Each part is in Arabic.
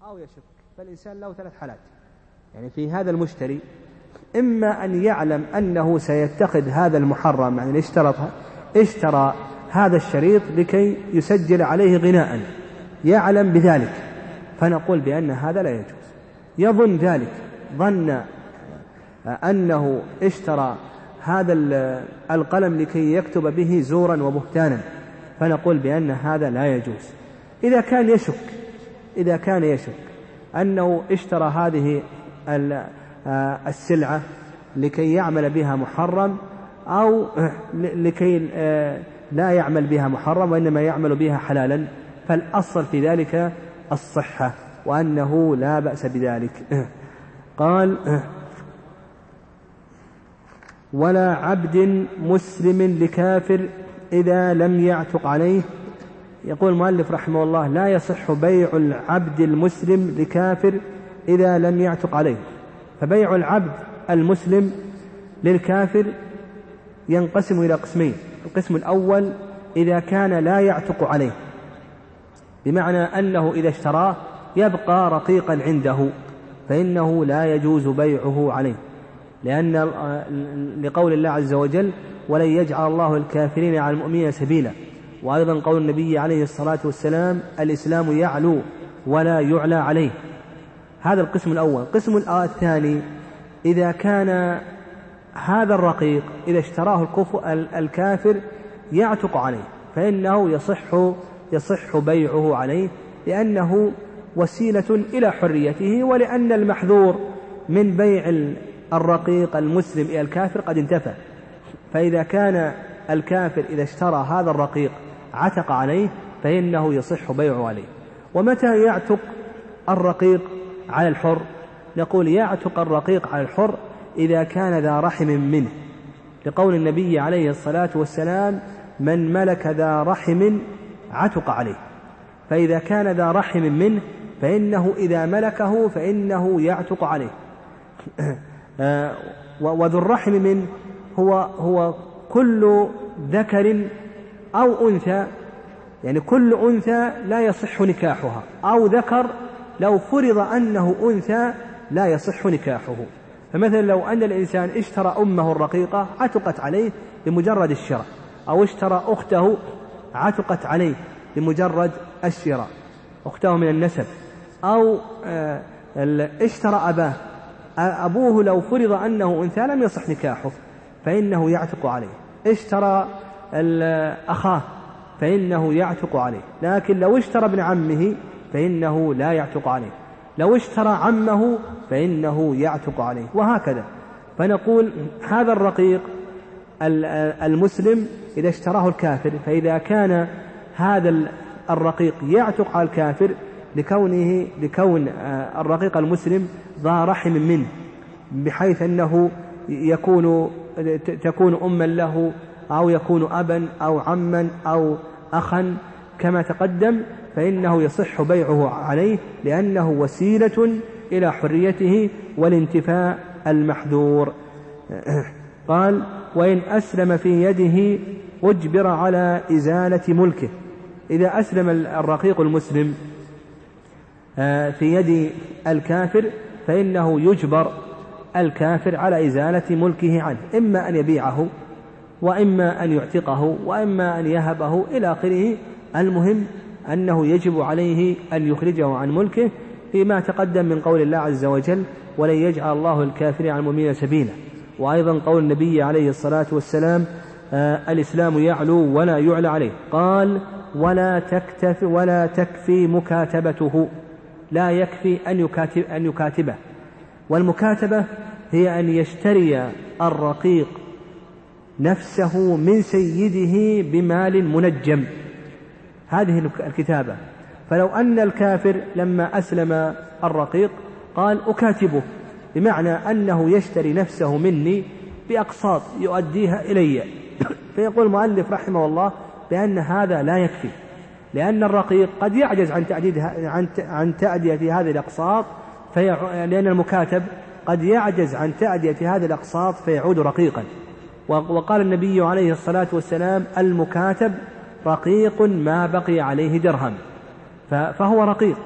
أو يشك. فالإنسان له ثلاث حالات، يعني في هذا المشتري إما أن يعلم أنه سيتخذ هذا المحرم، يعني اشترى هذا الشريط لكي يسجل عليه غناء، يعلم بذلك، فنقول بأن هذا لا يجوز. يظن ذلك، ظن أنه اشترى هذا القلم لكي يكتب به زورا وبهتانا، فنقول بأن هذا لا يجوز. إذا كان يشك أنه اشترى هذه السلعة لكي يعمل بها محرم، أو لكي لا يعمل بها محرم وإنما يعمل بها حلالا، فالأصل في ذلك الصحة وأنه لا بأس بذلك. قال: ولا عبد مسلم لكافر إذا لم يعتق عليه. يقول المؤلف رحمه الله: لا يصح بيع العبد المسلم لكافر إذا لم يعتق عليه. فبيع العبد المسلم للكافر ينقسم إلى قسمين. القسم الأول إذا كان لا يعتق عليه، بمعنى أنه إذا اشتراه يبقى رقيقا عنده، فإنه لا يجوز بيعه عليه، لأن لقول الله عز وجل: ولن يجعل الله الكافرين على المؤمنين سبيلا. وأيضا قول النبي عليه الصلاة والسلام: الإسلام يعلو ولا يعلى عليه. هذا القسم الأول. القسم الثاني إذا كان هذا الرقيق إذا اشتراه الكافر يعتق عليه، فإنه يصح بيعه عليه، لأنه وسيلة إلى حريته، ولأن المحذور من بيع الرقيق المسلم إلى الكافر قد انتفى. فإذا كان الكافر إذا اشترى هذا الرقيق عتق عليه، فإنه يصح بيعه عليه. ومتى يعتق الرقيق على الحر؟ نقول: يعتق الرقيق على الحر إذا كان ذا رحم منه، لقول النبي عليه الصلاة والسلام: من ملك ذا رحم عتق عليه. فإذا كان ذا رحم منه فإنه إذا ملكه فإنه يعتق عليه. وذو الرحم منه هو كل ذكر أو أنثى، يعني كل أنثى لا يصح نكاحها، أو ذكر لو فرض أنه أنثى لا يصح نكاحه. فمثلا لو أن الإنسان اشترى أمه الرقيقة عتقت عليه لمجرد الشراء، أو اشترى أخته عتقت عليه لمجرد الشراء، أخته من النسب، أو اشترى أبوه لو فرض أنه أنثى لم يصح نكاحه فإنه يعتق عليه، اشترى أخاه فإنه يعتق عليه. لكن لو اشترى ابن عمه فإنه لا يعتق عليه، لو اشترى عمه فإنه يعتق عليه، وهكذا. فنقول هذا الرقيق المسلم إذا اشتراه الكافر، فإذا كان هذا الرقيق يعتق على الكافر لكون الرقيق المسلم ذا رحم منه، بحيث أنه تكون أما له، أو يكون أبا أو عما أو أخا كما تقدم، فإنه يصح بيعه عليه، لأنه وسيلة إلى حريته والانتفاء المحذور. قال: وإن أسلم في يده أجبر على إزالة ملكه. إذا أسلم الرقيق المسلم في يد الكافر فإنه يجبر الكافر على إزالة ملكه عنه، إما أن يبيعه، وإما أن يعتقه، وإما أن يهبه إلى آخره. المهم أنه يجب عليه أن يخرجه عن ملكه، فيما تقدم من قول الله عز وجل: ولن يجعل الله الكافرين على المؤمنين سبيلا. وأيضا قول النبي عليه الصلاة والسلام: الإسلام يعلو ولا يعلى عليه. قال: ولا تكفي مكاتبته، لا يكفي أن يكاتبه. والمكاتبة هي أن يشتري الرقيق نفسه من سيده بمال منجم، هذه الكتابة. فلو أن الكافر لما أسلم الرقيق قال: أكاتبه، بمعنى أنه يشتري نفسه مني بأقساط يؤديها إلي، فيقول المؤلف رحمه الله بأن هذا لا يكفي، لأن الرقيق قد يعجز عن تأدية هذه الأقساط، لأن المكاتب قد يعجز عن تأدية هذه الأقساط فيعود رقيقا. وقال النبي عليه الصلاة والسلام: المكاتب رقيق ما بقي عليه درهم، فهو رقيق،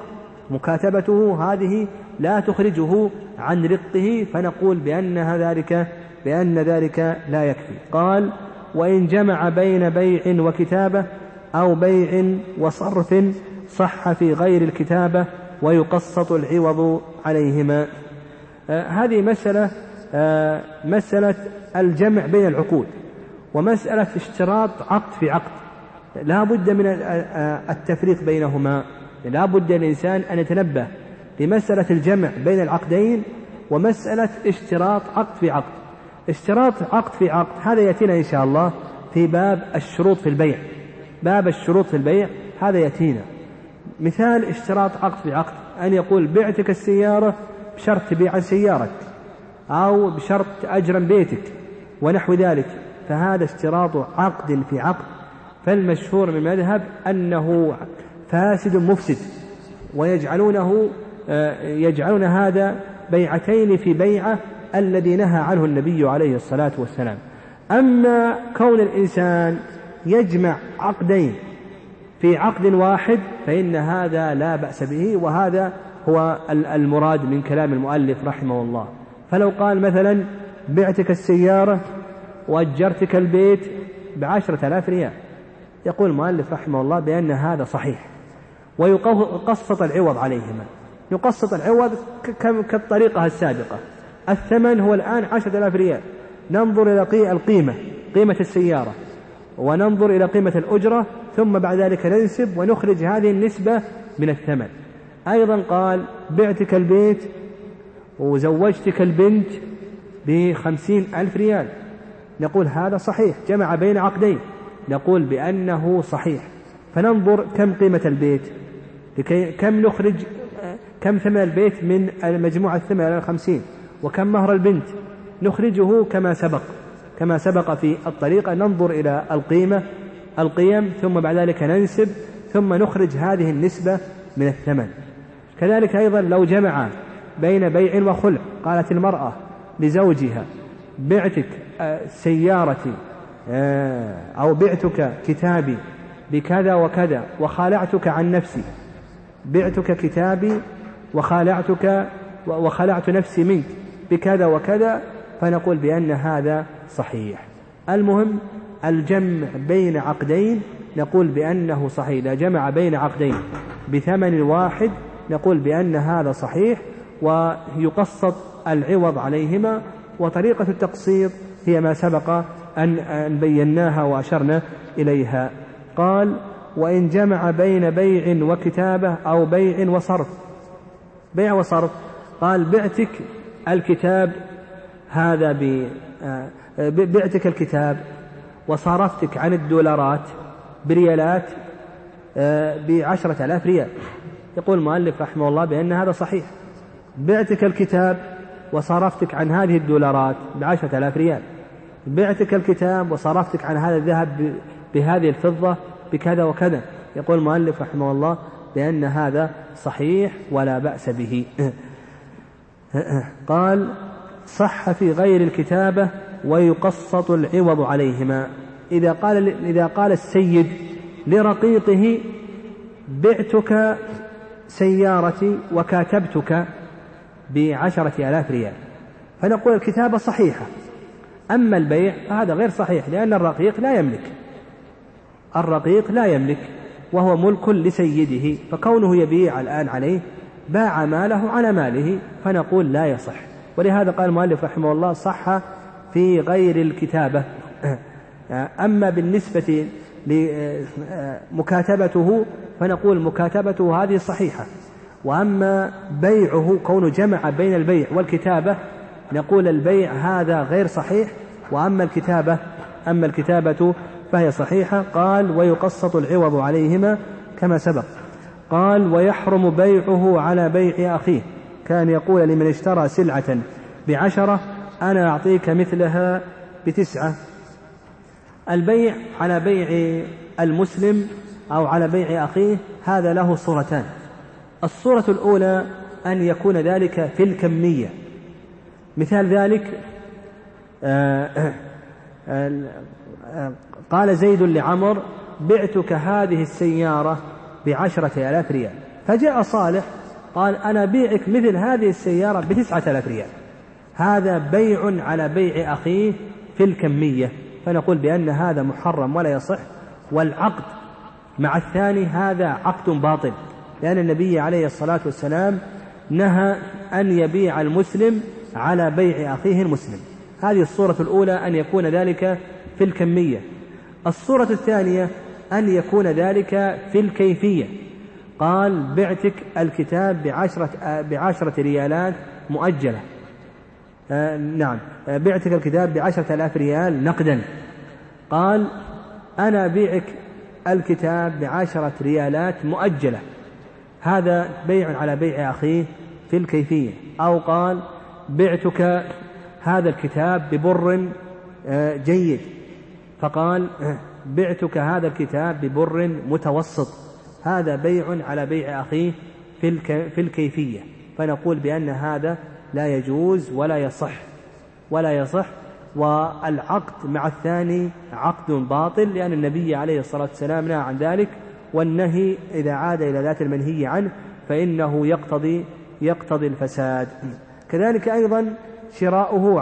مكاتبته هذه لا تخرجه عن رقه، فنقول بأن ذلك لا يكفي. قال: وإن جمع بين بيع وكتابة أو بيع وصرف صح في غير الكتابة ويقسط العوض عليهما. هذه مسألة الجمع بين العقود، ومسألة اشتراط عقد في عقد لا بد من التفريق بينهما. لا بد الإنسان أن يتنبه لمسألة الجمع بين العقدين ومسألة اشتراط عقد في عقد. اشتراط عقد في عقد هذا يأتينا إن شاء الله في باب الشروط في البيع. باب الشروط في البيع هذا يأتينا. مثال اشتراط عقد في عقد أن يقول: بعتك السيارة بشرط تبيع سيارتك، أو بشرط أجرا بيتك ونحو ذلك، فهذا اشتراط عقد في عقد. فالمشهور من المذهب أنه فاسد مفسد، ويجعلون هذا بيعتين في بيعة الذي نهى عنه النبي عليه الصلاة والسلام. أما كون الإنسان يجمع عقدين في عقد واحد فإن هذا لا بأس به، وهذا هو المراد من كلام المؤلف رحمه الله. فلو قال مثلا: بعتك السيارة وأجرتك البيت ب10,000 ريال، يقول المؤلف رحمه الله بأن هذا صحيح، ويقسط العوض عليهما. يقسط العوض كالطريقة السابقة. الثمن هو الآن 10,000 ريال، ننظر إلى قيمة السيارة، وننظر إلى قيمة الأجرة، ثم بعد ذلك ننسب ونخرج هذه النسبة من الثمن. أيضا قال: بعتك البيت وزوجتك البنت ب50,000 ريال، نقول هذا صحيح، جمع بين عقدين، نقول بأنه صحيح. فننظر كم قيمة البيت، كم ثمن البيت من مجموع الثمن على 50، وكم مهر البنت، نخرجه كما سبق في الطريقة. ننظر إلى القيم، ثم بعد ذلك ننسب، ثم نخرج هذه النسبة من الثمن. كذلك أيضا لو جمع بين بيع وخلع، قالت المرأة لزوجها: بعتك سيارتي أو بعتك كتابي بكذا وكذا وخالعتك عن نفسي، بعتك كتابي وخلعت نفسي منك بكذا وكذا، فنقول بأن هذا صحيح. المهم الجمع بين عقدين نقول بأنه صحيح. إذا جمع بين عقدين بثمن واحد نقول بأن هذا صحيح، ويقسط العوض عليهما. وطريقة التقسيط هي ما سبق أن بيناها وأشرنا إليها. قال: وإن جمع بين بيع وكتابة أو بيع وصرف. بيع وصرف، قال: بعتك الكتاب هذا بعتك الكتاب وصرفتك عن الدولارات بريالات ب10,000 ريال، يقول المؤلف رحمه الله بأن هذا صحيح. بعتك الكتاب وصرفتك عن هذه الدولارات ب10,000 ريال، بعتك الكتاب وصرفتك عن هذا الذهب بهذه الفضة بكذا وكذا، يقول المؤلف رحمه الله بأن هذا صحيح ولا بأس به. قال: صح في غير الكتابة ويقسط العوض عليهما. إذا قال السيد لرقيقه: بعتك سيارتي وكاتبتك ب10,000 ريال، فنقول الكتابة صحيحة، أما البيع فهذا غير صحيح، لأن الرقيق لا يملك وهو ملك لسيده، فكونه يبيع الآن عليه باع ماله على ماله، فنقول لا يصح. ولهذا قال المؤلف رحمه الله: صح في غير الكتابة. أما بالنسبة لمكاتبته فنقول مكاتبته هذه صحيحة، وأما بيعه كونه جمع بين البيع والكتابة نقول البيع هذا غير صحيح، وأما الكتابة فهي صحيحة. قال: ويقسط العوض عليهما كما سبق. قال: ويحرم بيعه على بيع أخيه، كان يقول لمن اشترى سلعة ب10 أنا أعطيك مثلها ب9. البيع على بيع المسلم أو على بيع أخيه هذا له صورتان. الصورة الأولى أن يكون ذلك في الكمية. مثال ذلك قال زيد لعمر: بعتك هذه السيارة ب10,000 ريال، فجاء صالح قال أنا بيعك مثل هذه السيارة ب9,000 ريال، هذا بيع على بيع أخيه في الكمية، فنقول بأن هذا محرم ولا يصح. والعقد مع الثاني هذا عقد باطل، لأن النبي عليه الصلاة والسلام نهى أن يبيع المسلم على بيع أخيه المسلم. هذه الصورة الأولى، أن يكون ذلك في الكمية. الصورة الثانية أن يكون ذلك في الكيفية. قال بعتك الكتاب ب10 ريالات مؤجلة، نعم بعتك الكتاب ب10,000 ريال نقدا. قال أنا بيعك الكتاب ب10 ريالات مؤجلة، هذا بيع على بيع أخيه في الكيفية. أو قال بعتك هذا الكتاب ببر جيد، فقال بعتك هذا الكتاب ببر متوسط، هذا بيع على بيع أخيه في الكيفية، فنقول بأن هذا لا يجوز ولا يصح. والعقد مع الثاني عقد باطل، لأن النبي عليه الصلاة والسلام نهى عن ذلك، والنهي إذا عاد إلى ذات المنهي عنه فإنه يقتضي الفساد. كذلك أيضا شراؤه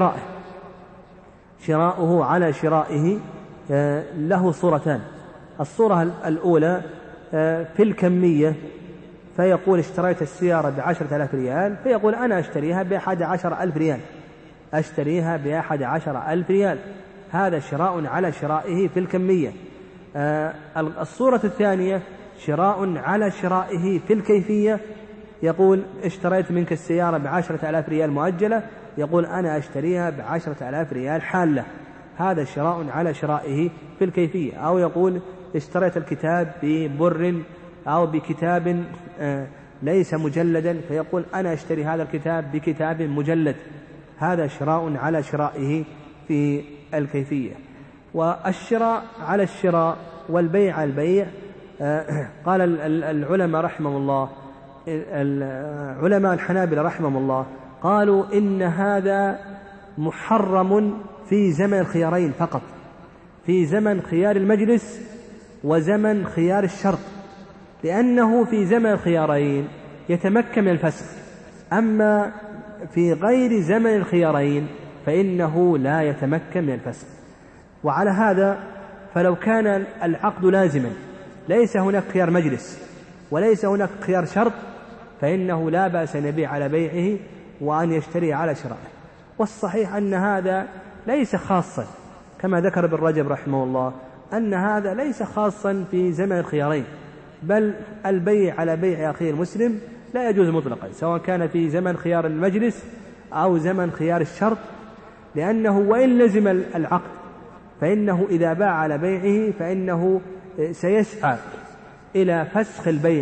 على شرائه له صورتان. الصورة الأولى في الكمية، فيقول اشتريت السيارة ب10,000 ريال، فيقول أنا أشتريها ب11,000 ريال، أشتريها ب11,000 ريال، هذا شراء على شرائه في الكمية. الصورة الثانية شراء على شرائه في الكيفية، يقول اشتريت منك السيارة ب10,000 ريال مؤجلة، يقول أنا أشتريها ب10,000 ريال حالة، هذا شراء على شرائه في الكيفية. أو يقول اشتريت الكتاب ببر أو بكتاب ليس مجلدا، فيقول أنا أشتري هذا الكتاب بكتاب مجلد، هذا شراء على شرائه في الكيفية. والشراء على الشراء والبيع على البيع، قال العلماء رحمهم الله، علماء الحنابلة رحمهم الله، قالوا إن هذا محرم في زمن الخيارين فقط، في زمن خيار المجلس وزمن خيار الشرط، لأنه في زمن الخيارين يتمكن من الفسخ، أما في غير زمن الخيارين فإنه لا يتمكن من الفسخ. وعلى هذا فلو كان العقد لازما، ليس هناك خيار مجلس وليس هناك خيار شرط، فإنه لا بأس أن يبيع على بيعه وأن يشتري على شرائه. والصحيح أن هذا ليس خاصا، كما ذكر ابن رجب رحمه الله، أن هذا ليس خاصا في زمن الخيارين، بل البيع على بيع أخيه المسلم لا يجوز مطلقا، سواء كان في زمن خيار المجلس أو زمن خيار الشرط، لأنه وإن لزم العقد فإنه إذا باع على بيعه فإنه سيسعى إلى فسخ البيع،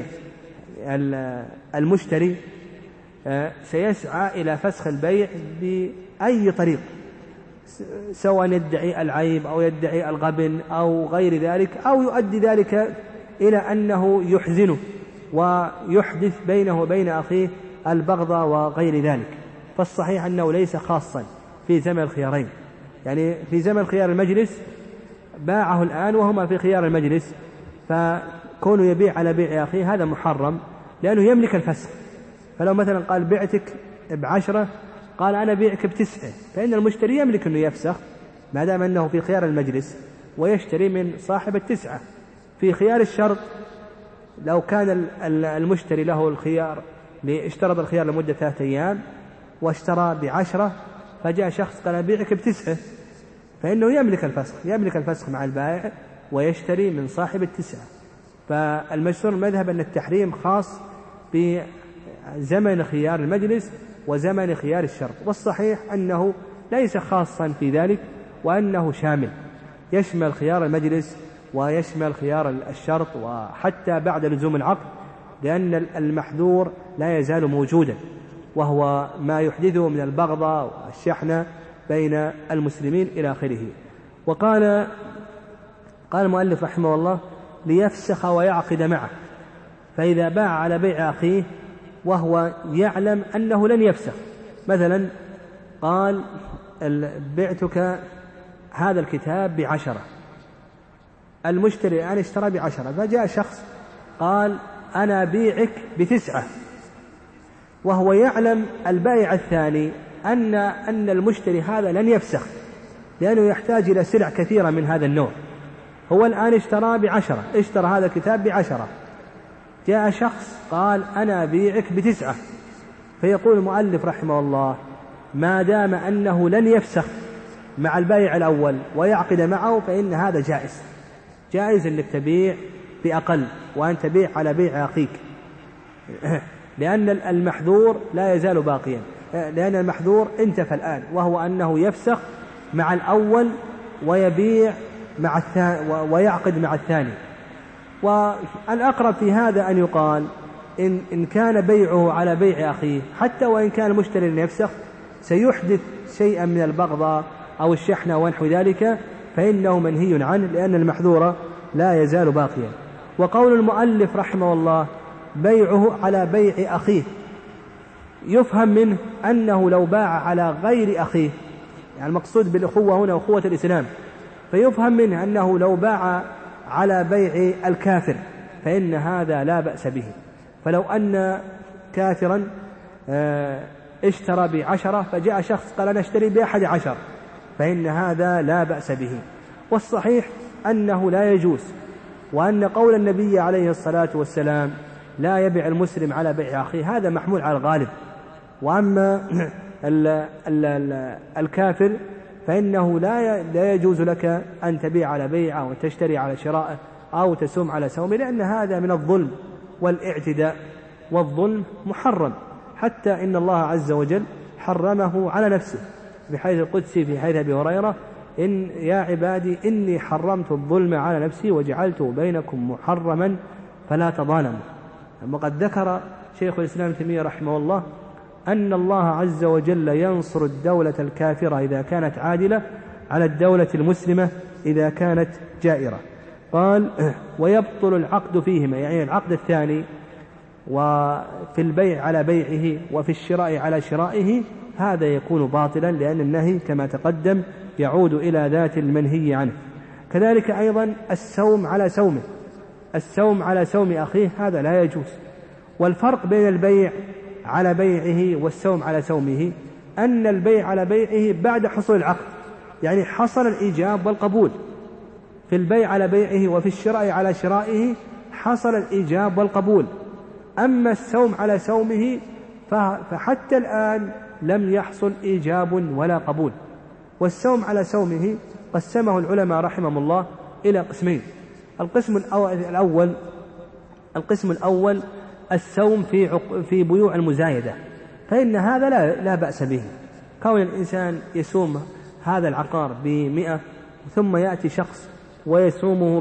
المشتري سيسعى إلى فسخ البيع بأي طريق، سواء يدعي العيب أو يدعي الغبن أو غير ذلك، أو يؤدي ذلك إلى أنه يحزنه ويحدث بينه وبين أخيه البغضة وغير ذلك. فالصحيح أنه ليس خاصا في زمن الخيارين، يعني في زمن خيار المجلس باعه الآن وهما في خيار المجلس، فكونه يبيع على بيع أخيه هذا محرم، لأنه يملك الفسخ. فلو مثلا قال بعتك ب10، قال أنا بيعك ب9، فإن المشتري يملك أنه يفسخ ما دام أنه في خيار المجلس ويشتري من صاحب 9. في خيار الشرط لو كان المشتري له الخيار، اشترط الخيار لمدة 3 أيام واشترى ب10، فجاء شخص قال أبيعك ب9، فإنه يملك الفسخ مع البائع ويشتري من صاحب 9. فالمشهور المذهب أن التحريم خاص بزمن خيار المجلس وزمن خيار الشرط، والصحيح أنه ليس خاصا في ذلك، وأنه شامل يشمل خيار المجلس ويشمل خيار الشرط وحتى بعد لزوم العقد، لأن المحذور لا يزال موجودا، وهو ما يحدثه من البغضة والشحنة بين المسلمين إلى آخره. وقال المؤلف رحمه الله ليفسخ ويعقد معه، فإذا باع على بيع أخيه وهو يعلم أنه لن يفسخ، مثلا قال بعتك هذا الكتاب ب10، المشتري الآن اشترى ب10، فجاء شخص قال أنا بيعك ب9، وهو يعلم البائع الثاني أن المشتري هذا لن يفسخ، لأنه يحتاج إلى سلع كثيرة من هذا النوع. هو الآن اشترى هذا الكتاب ب10، جاء شخص قال أنا أبيعك ب9، فيقول المؤلف رحمه الله ما دام أنه لن يفسخ مع البائع الأول ويعقد معه فإن هذا جائز أنك تبيع بأقل وأن تبيع على بيع أخيك، لأن المحذور لا يزال باقيا، لأن المحذور انتفى الآن، وهو أنه يفسخ مع الأول ويبيع مع الثاني ويعقد مع الثاني. والأقرب في هذا أن يقال إن كان بيعه على بيع أخيه حتى وإن كان المشتري لن يفسخ سيحدث شيئا من البغضاء أو الشحنة ونحو ذلك، فإنه منهي عنه، لأن المحذور لا يزال باقيا. وقول المؤلف رحمه الله بيعه على بيع أخيه، يفهم منه أنه لو باع على غير أخيه، يعني المقصود بالأخوة هنا أخوة الإسلام، فيفهم منه أنه لو باع على بيع الكافر فإن هذا لا بأس به. فلو أن كافرا اشترى ب10 فجاء شخص قال أنا اشتري ب11، فإن هذا لا بأس به. والصحيح أنه لا يجوز، وأن قول النبي عليه الصلاة والسلام لا يبيع المسلم على بيع أخيه هذا محمول على الغالب. وأما الكافر فإنه لا يجوز لك أن تبيع على بيعه أو تشتري على شرائه أو تسوم على سومه، لأن هذا من الظلم والاعتداء، والظلم محرم، حتى إن الله عز وجل حرمه على نفسه بحيث القدسي في حديث أبي هريرة إن يا عبادي إني حرمت الظلم على نفسي وجعلته بينكم محرما فلا تظالموا. وقد ذكر شيخ الإسلام ابن تيمية رحمه الله أن الله عز وجل ينصر الدولة الكافرة إذا كانت عادلة على الدولة المسلمة إذا كانت جائرة. قال ويبطل العقد فيهما، يعني العقد الثاني وفي البيع على بيعه وفي الشراء على شرائه هذا يكون باطلا، لأن النهي كما تقدم يعود إلى ذات المنهي عنه. كذلك أيضا السوم على سوم أخيه هذا لا يجوز. والفرق بين البيع على بيعه والسوم على سومه أن البيع على بيعه بعد حصول العقد، يعني حصل الإيجاب والقبول. في البيع على بيعه وفي الشراء على شرائه حصل الإيجاب والقبول. أما السوم على سومه فحتى الآن لم يحصل إيجاب ولا قبول. والسوم على سومه قسمه العلماء رحمهم الله إلى قسمين. القسم الأول السوم في بيوع المزايدة، فإن هذا لا بأس به. كون الإنسان يسوم هذا العقار ب100 ثم يأتي شخص ويسومه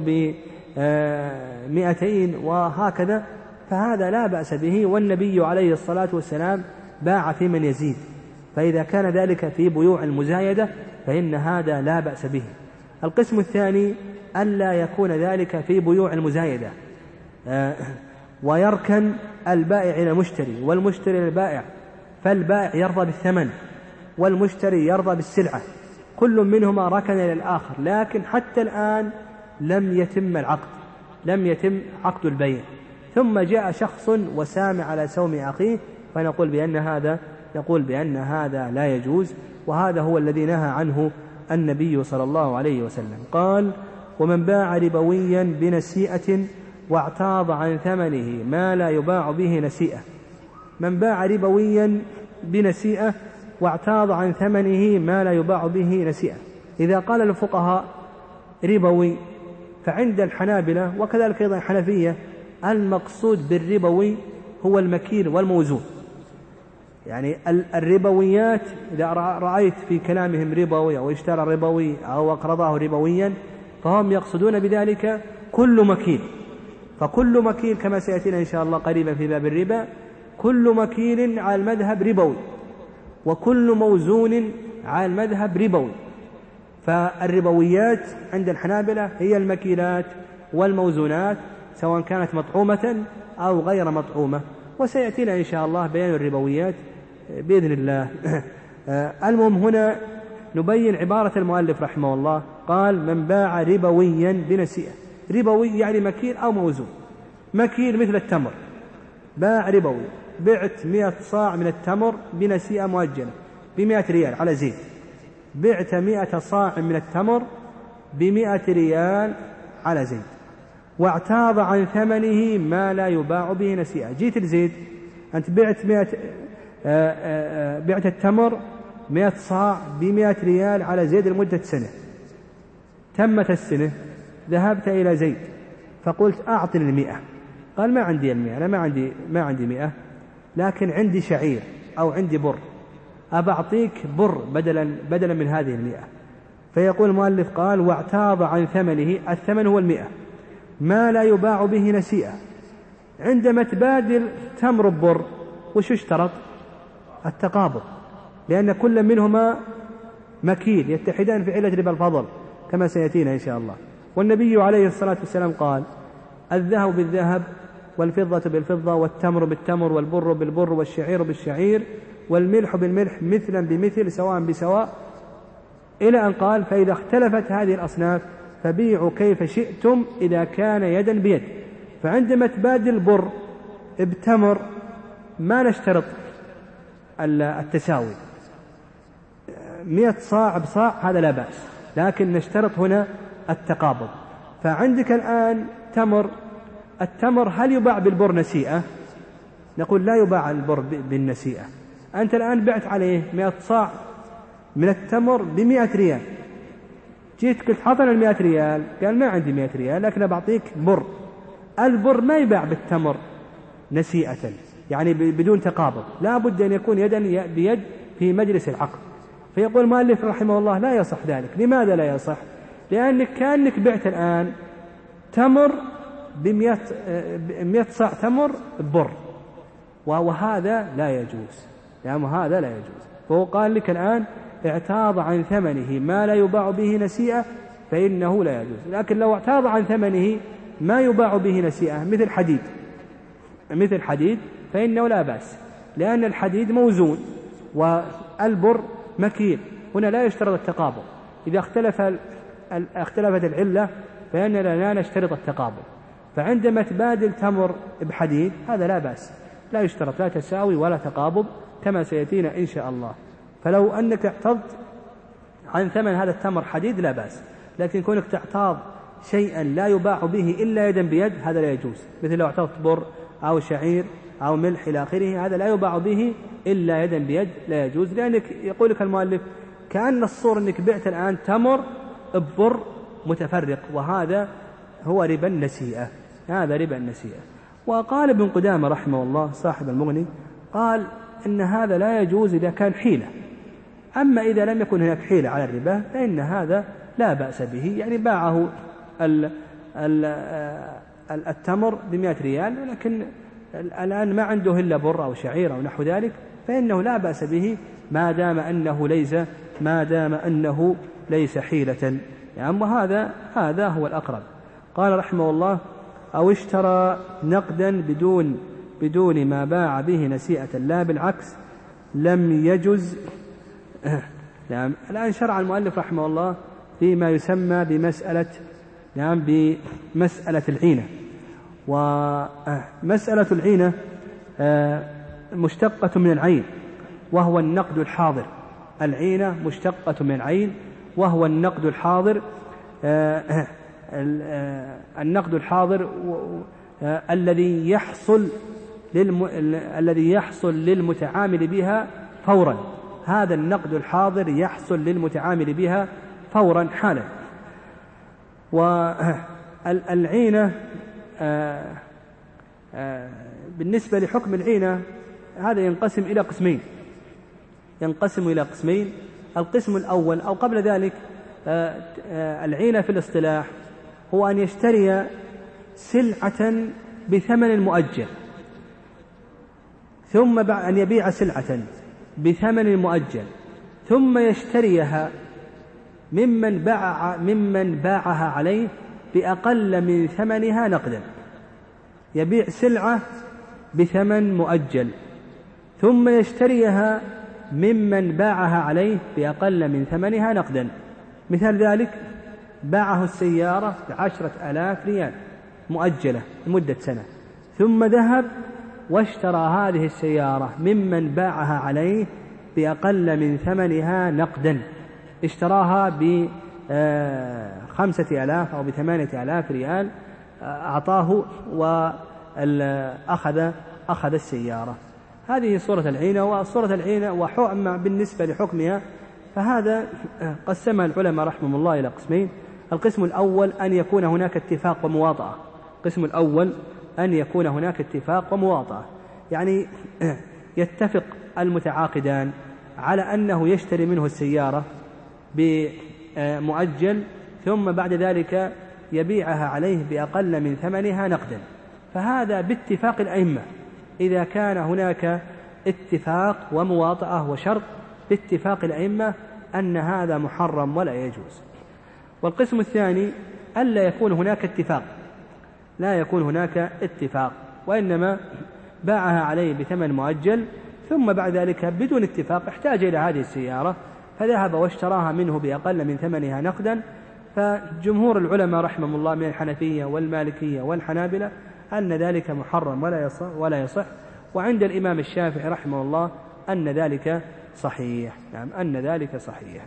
ب200 وهكذا، فهذا لا بأس به، والنبي عليه الصلاة والسلام باع في من يزيد. فإذا كان ذلك في بيوع المزايدة فإن هذا لا بأس به. القسم الثاني ألا يكون ذلك في بيوع المزايدة ويركن البائع إلى المشتري والمشتري إلى البائع، فالبائع يرضى بالثمن والمشتري يرضى بالسلعة، كل منهما ركن إلى الآخر، لكن حتى الآن لم يتم عقد البيع. ثم جاء شخص وسام على سوم أخيه فنقول بأن هذا لا يجوز، وهذا هو الذي نهى عنه النبي صلى الله عليه وسلم. قال ومن باع ربويا بنسيئة واعتاض عن ثمنه ما لا يباع به نسيئة. من باع ربويا بنسيئة واعتاض عن ثمنه ما لا يباع به نسيئة. إذا قال الفقهاء ربوي فعند الحنابلة وكذلك أيضا الحنفية المقصود بالربوي هو المكيل والموزون. يعني الربويات إذا رأيت في كلامهم ربوي أو اشترى ربوي أو أقرضه ربويا فهم يقصدون بذلك كل مكيل. فكل مكيل كما سيأتينا إن شاء الله قريبا في باب الربا كل مكيل على المذهب ربوي، وكل موزون على المذهب ربوي. فالربويات عند الحنابلة هي المكيلات والموزونات سواء كانت مطعومة أو غير مطعومة، وسيأتينا إن شاء الله بيان الربويات بإذن الله. المهم هنا نبين عبارة المؤلف رحمه الله. قال من باع ربويا بنسيئة، ربوي يعني مكيل أو موزون. مكيل مثل التمر باع ربوي، بعت 100 صاع من التمر بنسيئة مؤجلة ب100 ريال على زيد، بعت 100 صاع من التمر ب100 ريال على زيد، واعتاض عن ثمنه ما لا يباع به نسيئة. جيت لزيد أنت بعت التمر 100 صاع ب100 ريال على زيد لمدة سنة، تمت السنة، ذهبت إلى زيد فقلت أعطني 100، قال ما عندي 100، أنا ما عندي 100، لكن عندي شعير أو عندي بر، أبعطيك بر بدلا من هذه 100. فيقول المؤلف قال واعتاض عن ثمنه، الثمن هو 100 ما لا يباع به نسيئة. عندما تبادل تمر بر وش اشترط؟ التقابض، لأن كل منهما مكيل يتحدان في علة ربا الفضل كما سيأتينا إن شاء الله. والنبي عليه الصلاة والسلام قال الذهب بالذهب والفضة بالفضة والتمر بالتمر والبر بالبر والشعير بالشعير والملح بالملح مثلا بمثل سواء بسواء، إلى أن قال فإذا اختلفت هذه الأصناف فبيعوا كيف شئتم إذا كان يدا بيد. فعندما تبادل البر بتمر ما نشترط التساوي، 100 صاع بصاع هذا لا بأس، لكن نشترط هنا التقابض. فعندك الآن التمر هل يباع بالبر نسيئة؟ نقول لا يباع البر بالنسيئة. أنت الآن بعت عليه 100 صاع من التمر ب100 ريال، جيت قلت حطنا 100 ريال، قال ما عندي 100 ريال لكن بعطيك بر. البر ما يباع بالتمر نسيئة، يعني بدون تقابض، لا بد أن يكون يدا بيد في مجلس العقد. فيقول المؤلف رحمه الله لا يصح ذلك. لماذا لا يصح؟ لأنك كأنك بعت الآن تمر ب100 صاع تمر بر، وهذا لا يجوز، يعني هذا لا يجوز. فهو قال لك الآن اعتاض عن ثمنه ما لا يباع به نسيئة فإنه لا يجوز. لكن لو اعتاض عن ثمنه ما يباع به نسيئة مثل حديد فإنه لا بأس، لأن الحديد موزون والبر مكيل، هنا لا يشترط التقابض. إذا اختلفت العلة فإننا لا نشترط التقابض. فعندما تبادل تمر بحديد هذا لا بأس، لا يشترط لا تساوي ولا تقابض كما سيأتينا إن شاء الله. فلو أنك اعتضت عن ثمن هذا التمر حديد لا بأس، لكن كونك تعتاض شيئا لا يباع به إلا يدا بيد هذا لا يجوز، مثل لو اعتضت بر أو شعير أو ملح إلى آخره، هذا لا يباع به إلا يدا بيد لا يجوز. لأنك يقول لك المؤلف كأن الصور أنك بعت الآن تمر ببر متفرق، وهذا هو ربا النسيئة، هذا ربا النسيئة. وقال ابن قدامة رحمه الله صاحب المغني قال إن هذا لا يجوز إذا كان حيلة، أما إذا لم يكن هناك حيلة على الربا فإن هذا لا بأس به. يعني باعه التمر ب100 ريال، ولكن الآن ما عنده إلا بر أو شعير أو نحو ذلك، فإنه لا بأس به ما دام أنه ليس حيلة. يعني هذا هو الأقرب. قال رحمه الله أو اشترى نقدا بدون ما باع به نسيئة لا بالعكس لم يجز. الآن شرع المؤلف رحمه الله فيما يسمى بمسألة العينة. ومسألة العينة مشتقة من العين وهو النقد الحاضر. العينة مشتقة من العين وهو النقد الحاضر. النقد الحاضر الذي يحصل للمتعامل بها فورا، هذا النقد الحاضر يحصل للمتعامل بها فورا حالا. والعينة بالنسبة لحكم العينة هذا ينقسم إلى قسمين. القسم الأول أو قبل ذلك العينة في الاصطلاح هو أن يشتري سلعة بثمن مؤجل، ثم أن يبيع سلعة بثمن مؤجل، ثم يشتريها ممن باعها عليه بأقل من ثمنها نقدا. يبيع سلعة بثمن مؤجل ثم يشتريها ممن باعها عليه بأقل من ثمنها نقدا. مثال ذلك باعه السيارة ب10,000 ريال مؤجلة لمدة سنة، ثم ذهب واشترى هذه السيارة ممن باعها عليه بأقل من ثمنها نقدا، اشتراها ب5,000 أو ب8,000 ريال، أعطاه وأخذ السيارة. هذه صورة العينة. وصورة العينة بالنسبة لحكمها فهذا قسمها العلماء رحمهم الله إلى قسمين. القسم الأول أن يكون هناك اتفاق ومواطأة. القسم الأول أن يكون هناك اتفاق ومواطأة، يعني يتفق المتعاقدان على أنه يشتري منه السيارة بمؤجل، ثم بعد ذلك يبيعها عليه بأقل من ثمنها نقدا. فهذا باتفاق الأئمة. إذا كان هناك اتفاق ومواطأة وشرط باتفاق الأئمة أن هذا محرم ولا يجوز. والقسم الثاني ألا يكون هناك اتفاق، لا يكون هناك اتفاق، وإنما باعها عليه بثمن مؤجل، ثم بعد ذلك بدون اتفاق احتاج إلى هذه السيارة فذهب واشتراها منه بأقل من ثمنها نقدا. فجمهور العلماء رحمهم الله من الحنفية والمالكية والحنابلة أن ذلك محرم ولا يصح. وعند الإمام الشافعي رحمه الله أن ذلك صحيح، نعم أن ذلك صحيح.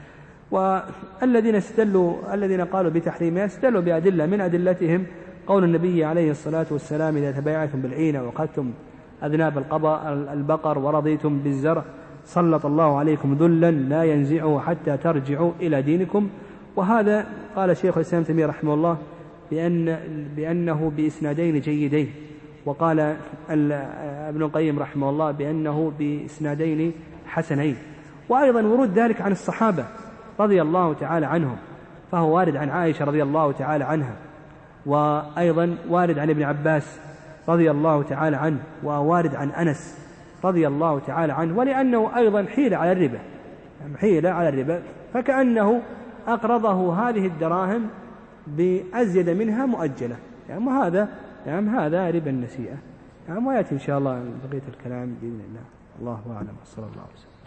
الذين قالوا بتحريمها استدلوا بأدلة، من أدلتهم قول النبي عليه الصلاة والسلام: إذا تبايعتم بالعينة وأخذتم أذناب البقر ورضيتم بالزرع سلط الله عليكم ذلا لا ينزعه حتى ترجعوا إلى دينكم. وهذا قال شيخ الإسلام تيمية رحمه الله بأنه بإسنادين جيدين، وقال ابن القيم رحمه الله بأنه بإسنادين حسنين. وأيضا ورود ذلك عن الصحابة رضي الله تعالى عنهم، فهو وارد عن عائشة رضي الله تعالى عنها، وأيضا وارد عن ابن عباس رضي الله تعالى عنه، ووارد عن أنس رضي الله تعالى عنه. ولأنه أيضا حيل على الربا، فكأنه أقرضه هذه الدراهم بأزيد منها مؤجلة، يعني هذا ربا النسيئة. ويأتي إن شاء الله بقية الكلام بإذن الله. الله أعلم، صلى الله عليه وسلم.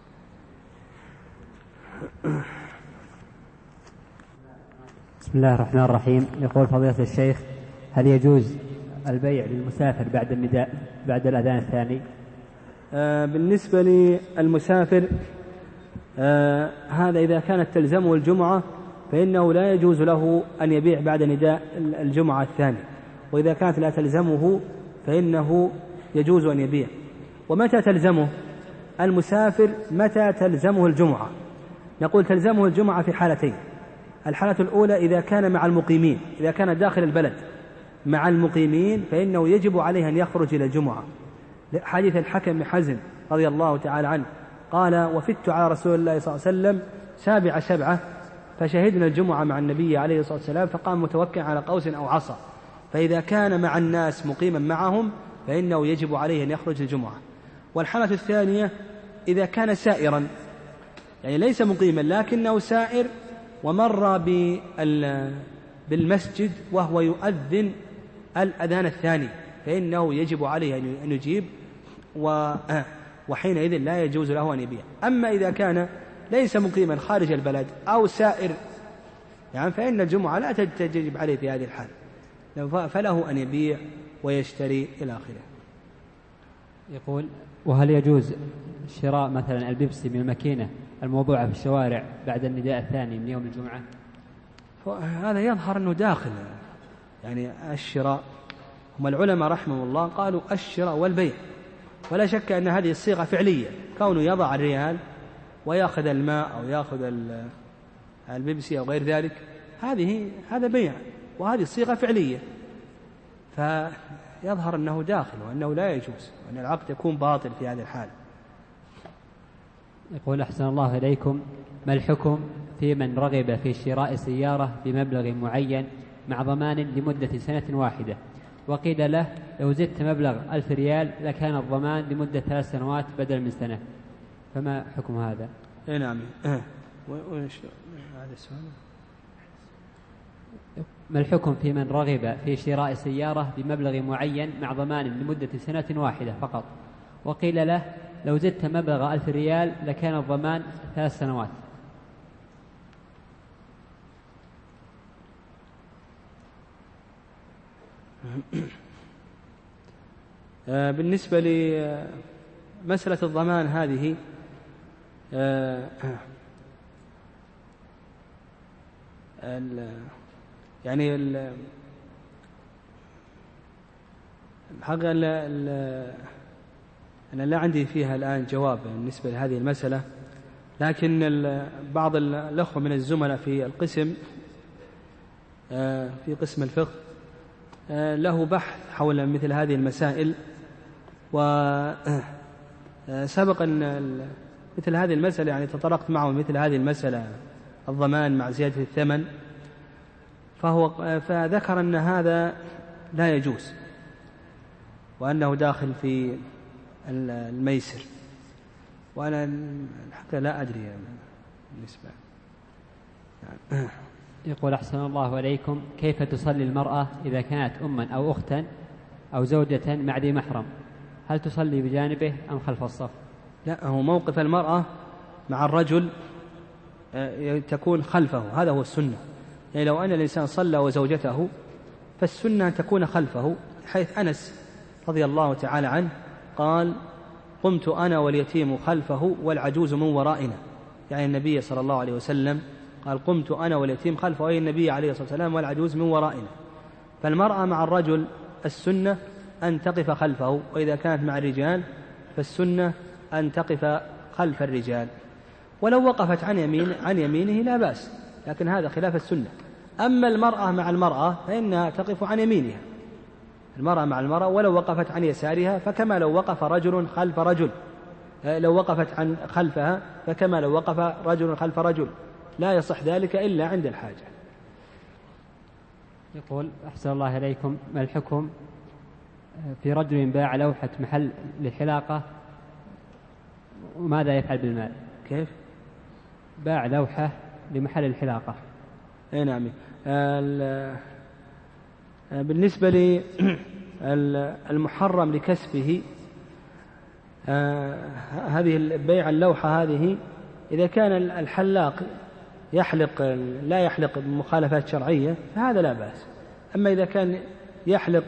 بسم الله الرحمن الرحيم. يقول فضيلة الشيخ: هل يجوز البيع للمسافر بعد النداء بعد الأذان الثاني؟ بالنسبة للمسافر هذا إذا كانت تلزمه الجمعة فإنه لا يجوز له أن يبيع بعد نداء الجمعة الثاني، وإذا كانت لا تلزمه فإنه يجوز أن يبيع. ومتى تلزمه المسافر؟ متى تلزمه الجمعة؟ نقول تلزمه الجمعة في حالتين. الحالة الأولى إذا كان مع المقيمين، إذا كان داخل البلد مع المقيمين فإنه يجب عليه أن يخرج إلى الجمعة، حديث الحكم بن حزم رضي الله تعالى عنه قال: وفدت على رسول الله صلى الله عليه وسلم 7 فشهدنا الجمعة مع النبي عليه الصلاة والسلام، فقام متوكئا على قوس أو عصا. فإذا كان مع الناس مقيما معهم فإنه يجب عليه أن يخرج الجمعة. والحالة الثانية إذا كان سائرا، يعني ليس مقيما لكنه سائر ومر بالمسجد وهو يؤذن الأذان الثاني فإنه يجب عليه أن يجيب، وحينئذ لا يجوز له أن يبيع. أما إذا كان ليس مقيما خارج البلد أو سائر يعني فإن الجمعة لا تجب عليه في هذه الحال، فله أن يبيع ويشتري إلى آخره. يقول: وهل يجوز شراء مثلا البيبسي من الماكينة الموضوعة في الشوارع بعد النداء الثاني من يوم الجمعة؟ هذا يظهر أنه داخل يعني الشراء. هم العلماء رحمه الله قالوا الشراء والبيع، ولا شك أن هذه الصيغة فعلية، كونه يضع الريال ويأخذ الماء أو يأخذ البيبسي أو غير ذلك، هذا بيع، وهذه الصيغة فعلية، فيظهر أنه داخل وأنه لا يجوز، وأن العقد يكون باطل في هذه الحال. يقول: أحسن الله إليكم، ما الحكم في من رغب في شراء سيارة بمبلغ معين مع ضمان لمدة 1 سنة وقيل له لو زدت مبلغ 1000 ريال لكان الضمان لمدة 3 سنوات بدل من سنة، فما حكم هذا؟ نعم. هذا السؤال: ما الحكم في من رغب في شراء سيارة بمبلغ معين مع ضمان لمدة 1 سنة فقط وقيل له لو زدت مبلغ 1000 ريال لكان الضمان 3 سنوات؟ بالنسبة لمسألة الضمان هذه يعني الحقيقة أنا لا عندي فيها الآن جواب بالنسبة لهذه المسألة، لكن بعض الأخوة من الزملاء في القسم في قسم الفقه له بحث حول مثل هذه المسائل، وسبق أن مثل هذه المسألة يعني تطرقت معه مثل هذه المسألة الضمان مع زيادة الثمن، فذكر أن هذا لا يجوز وأنه داخل في الميسر، وأنا حتى لا أدري بالنسبة. يقول أحسن الله عليكم، كيف تصلي المرأة إذا كانت أما أو أختا أو زوجة مع ذي محرم؟ هل تصلي بجانبه أم خلف الصف؟ لا، هو موقف المرأة مع الرجل تكون خلفه، هذا هو السنة. يعني لو أن الإنسان صلى وزوجته فالسنة أن تكون خلفه، حيث أنس رضي الله تعالى عنه قال: قمت أنا واليتيم خلفه والعجوز من ورائنا، يعني النبي صلى الله عليه وسلم قال: قمت أنا واليتيم خلفه، أي النبي عليه الصلاة والسلام، والعجوز من ورائنا. فالمرأة مع الرجل السنة أن تقف خلفه، وإذا كانت مع الرجال فالسنة أن تقف خلف الرجال، ولو وقفت عن يمينه لا بأس، لكن هذا خلاف السنة. أما المرأة مع المرأة فإنها تقف عن يمينها، المرأة مع المرأة ولو وقفت عن يسارها فكما لو وقف رجل خلف رجل، لو وقفت عن خلفها فكما لو وقف رجل خلف رجل، لا يصح ذلك إلا عند الحاجة. يقول أحسن الله إليكم، ما الحكم في رجل باع لوحة محل للحلاقة وماذا يفعل بالمال؟ كيف؟ باع لوحة لمحل الحلاقة. أي نعم. بالنسبة للمحرم لكسبه، هذه البيع اللوحة هذه إذا كان الحلاق لا يحلق بمخالفات شرعية فهذا لا بأس. أما إذا كان يحلق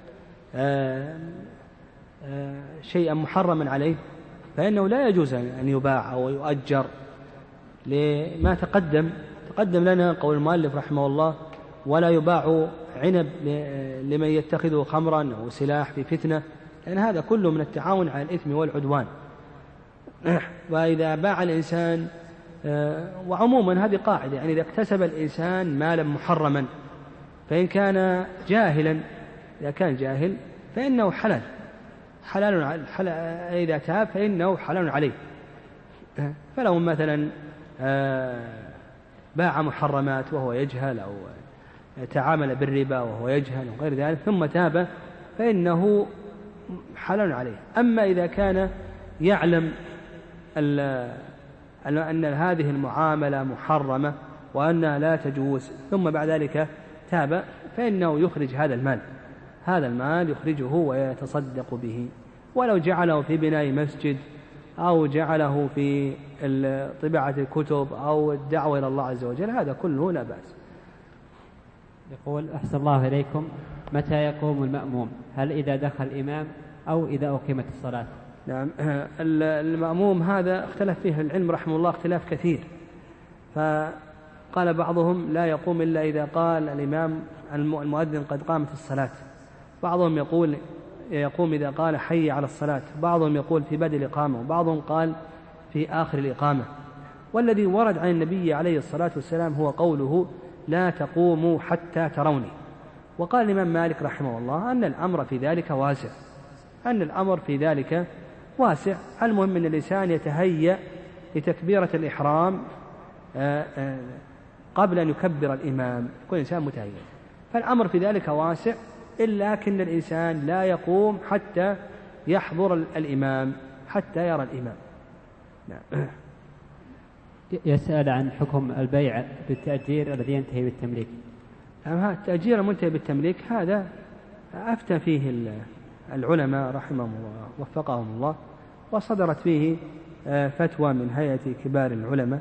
شيئا محرما عليه فإنه لا يجوز أن يباع أو يؤجر، لما تقدم لنا قول المؤلف رحمه الله: ولا يباع عنب لمن يتخذه خمرا أو سلاح في فتنة، لأن هذا كله من التعاون على الإثم والعدوان. وإذا باع الإنسان، وعموما هذه قاعدة، يعني إذا اكتسب الإنسان مالا محرما فإن كان جاهلا، إذا كان جاهل فإنه حلال إذا تاب فإنه حلال عليه. فلو مثلا باع محرمات وهو يجهل، أو تعامل بالربا وهو يجهل وغير ذلك ثم تاب فإنه حلال عليه. أما إذا كان يعلم أن هذه المعاملة محرمة وأنها لا تجوز ثم بعد ذلك تاب فإنه يخرج هذا المال يخرجه ويتصدق به، ولو جعله في بناء مسجد أو جعله في طباعة الكتب أو الدعوة إلى الله عز وجل، هذا كله لا بأس. يقول أحسن الله إليكم، متى يقوم المأموم؟ هل إذا دخل الإمام أو إذا أقيمت الصلاة؟ نعم، المأموم هذا اختلف فيه العلم رحمه الله اختلاف كثير، فقال بعضهم لا يقوم إلا إذا قال الإمام المؤذن قد قامت الصلاة، بعضهم يقوم إذا قال حي على الصلاة، بعضهم يقول في بدء الإقامة، وبعضهم قال في آخر الإقامة. والذي ورد عن النبي عليه الصلاة والسلام هو قوله لا تقوموا حتى تروني. وقال الإمام مالك رحمه الله أن الأمر في ذلك واسع، المهم أن الإنسان يتهيأ لتكبيرة الإحرام قبل أن يكبر الإمام، يكون الإنسان متهيأ، فالأمر في ذلك واسع، إلا أن الإنسان لا يقوم حتى يحضر الإمام، حتى يرى الإمام. نعم. يسأل عن حكم البيع بالتأجير الذي ينتهي بالتمليك. التأجير المنتهي بالتمليك هذا أفتى فيه العلماء رحمهم الله وفقهم الله، وصدرت فيه فتوى من هيئة كبار العلماء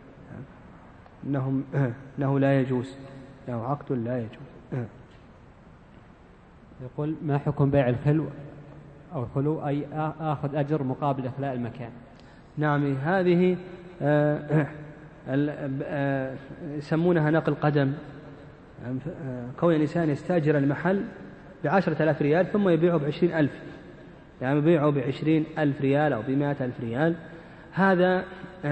أنه لا يجوز، له عقد لا يجوز. يقول ما حكم بيع الخلو أو الخلو أي آخذ أجر مقابل إخلاء المكان. نعم، هذه يسمونها نقل قدم، كون الإنسان يستأجر المحل ب10,000 ريال ثم يبيعه ب20,000، يعني يبيعه ب20,000 ريال أو ب100,000 ريال، هذا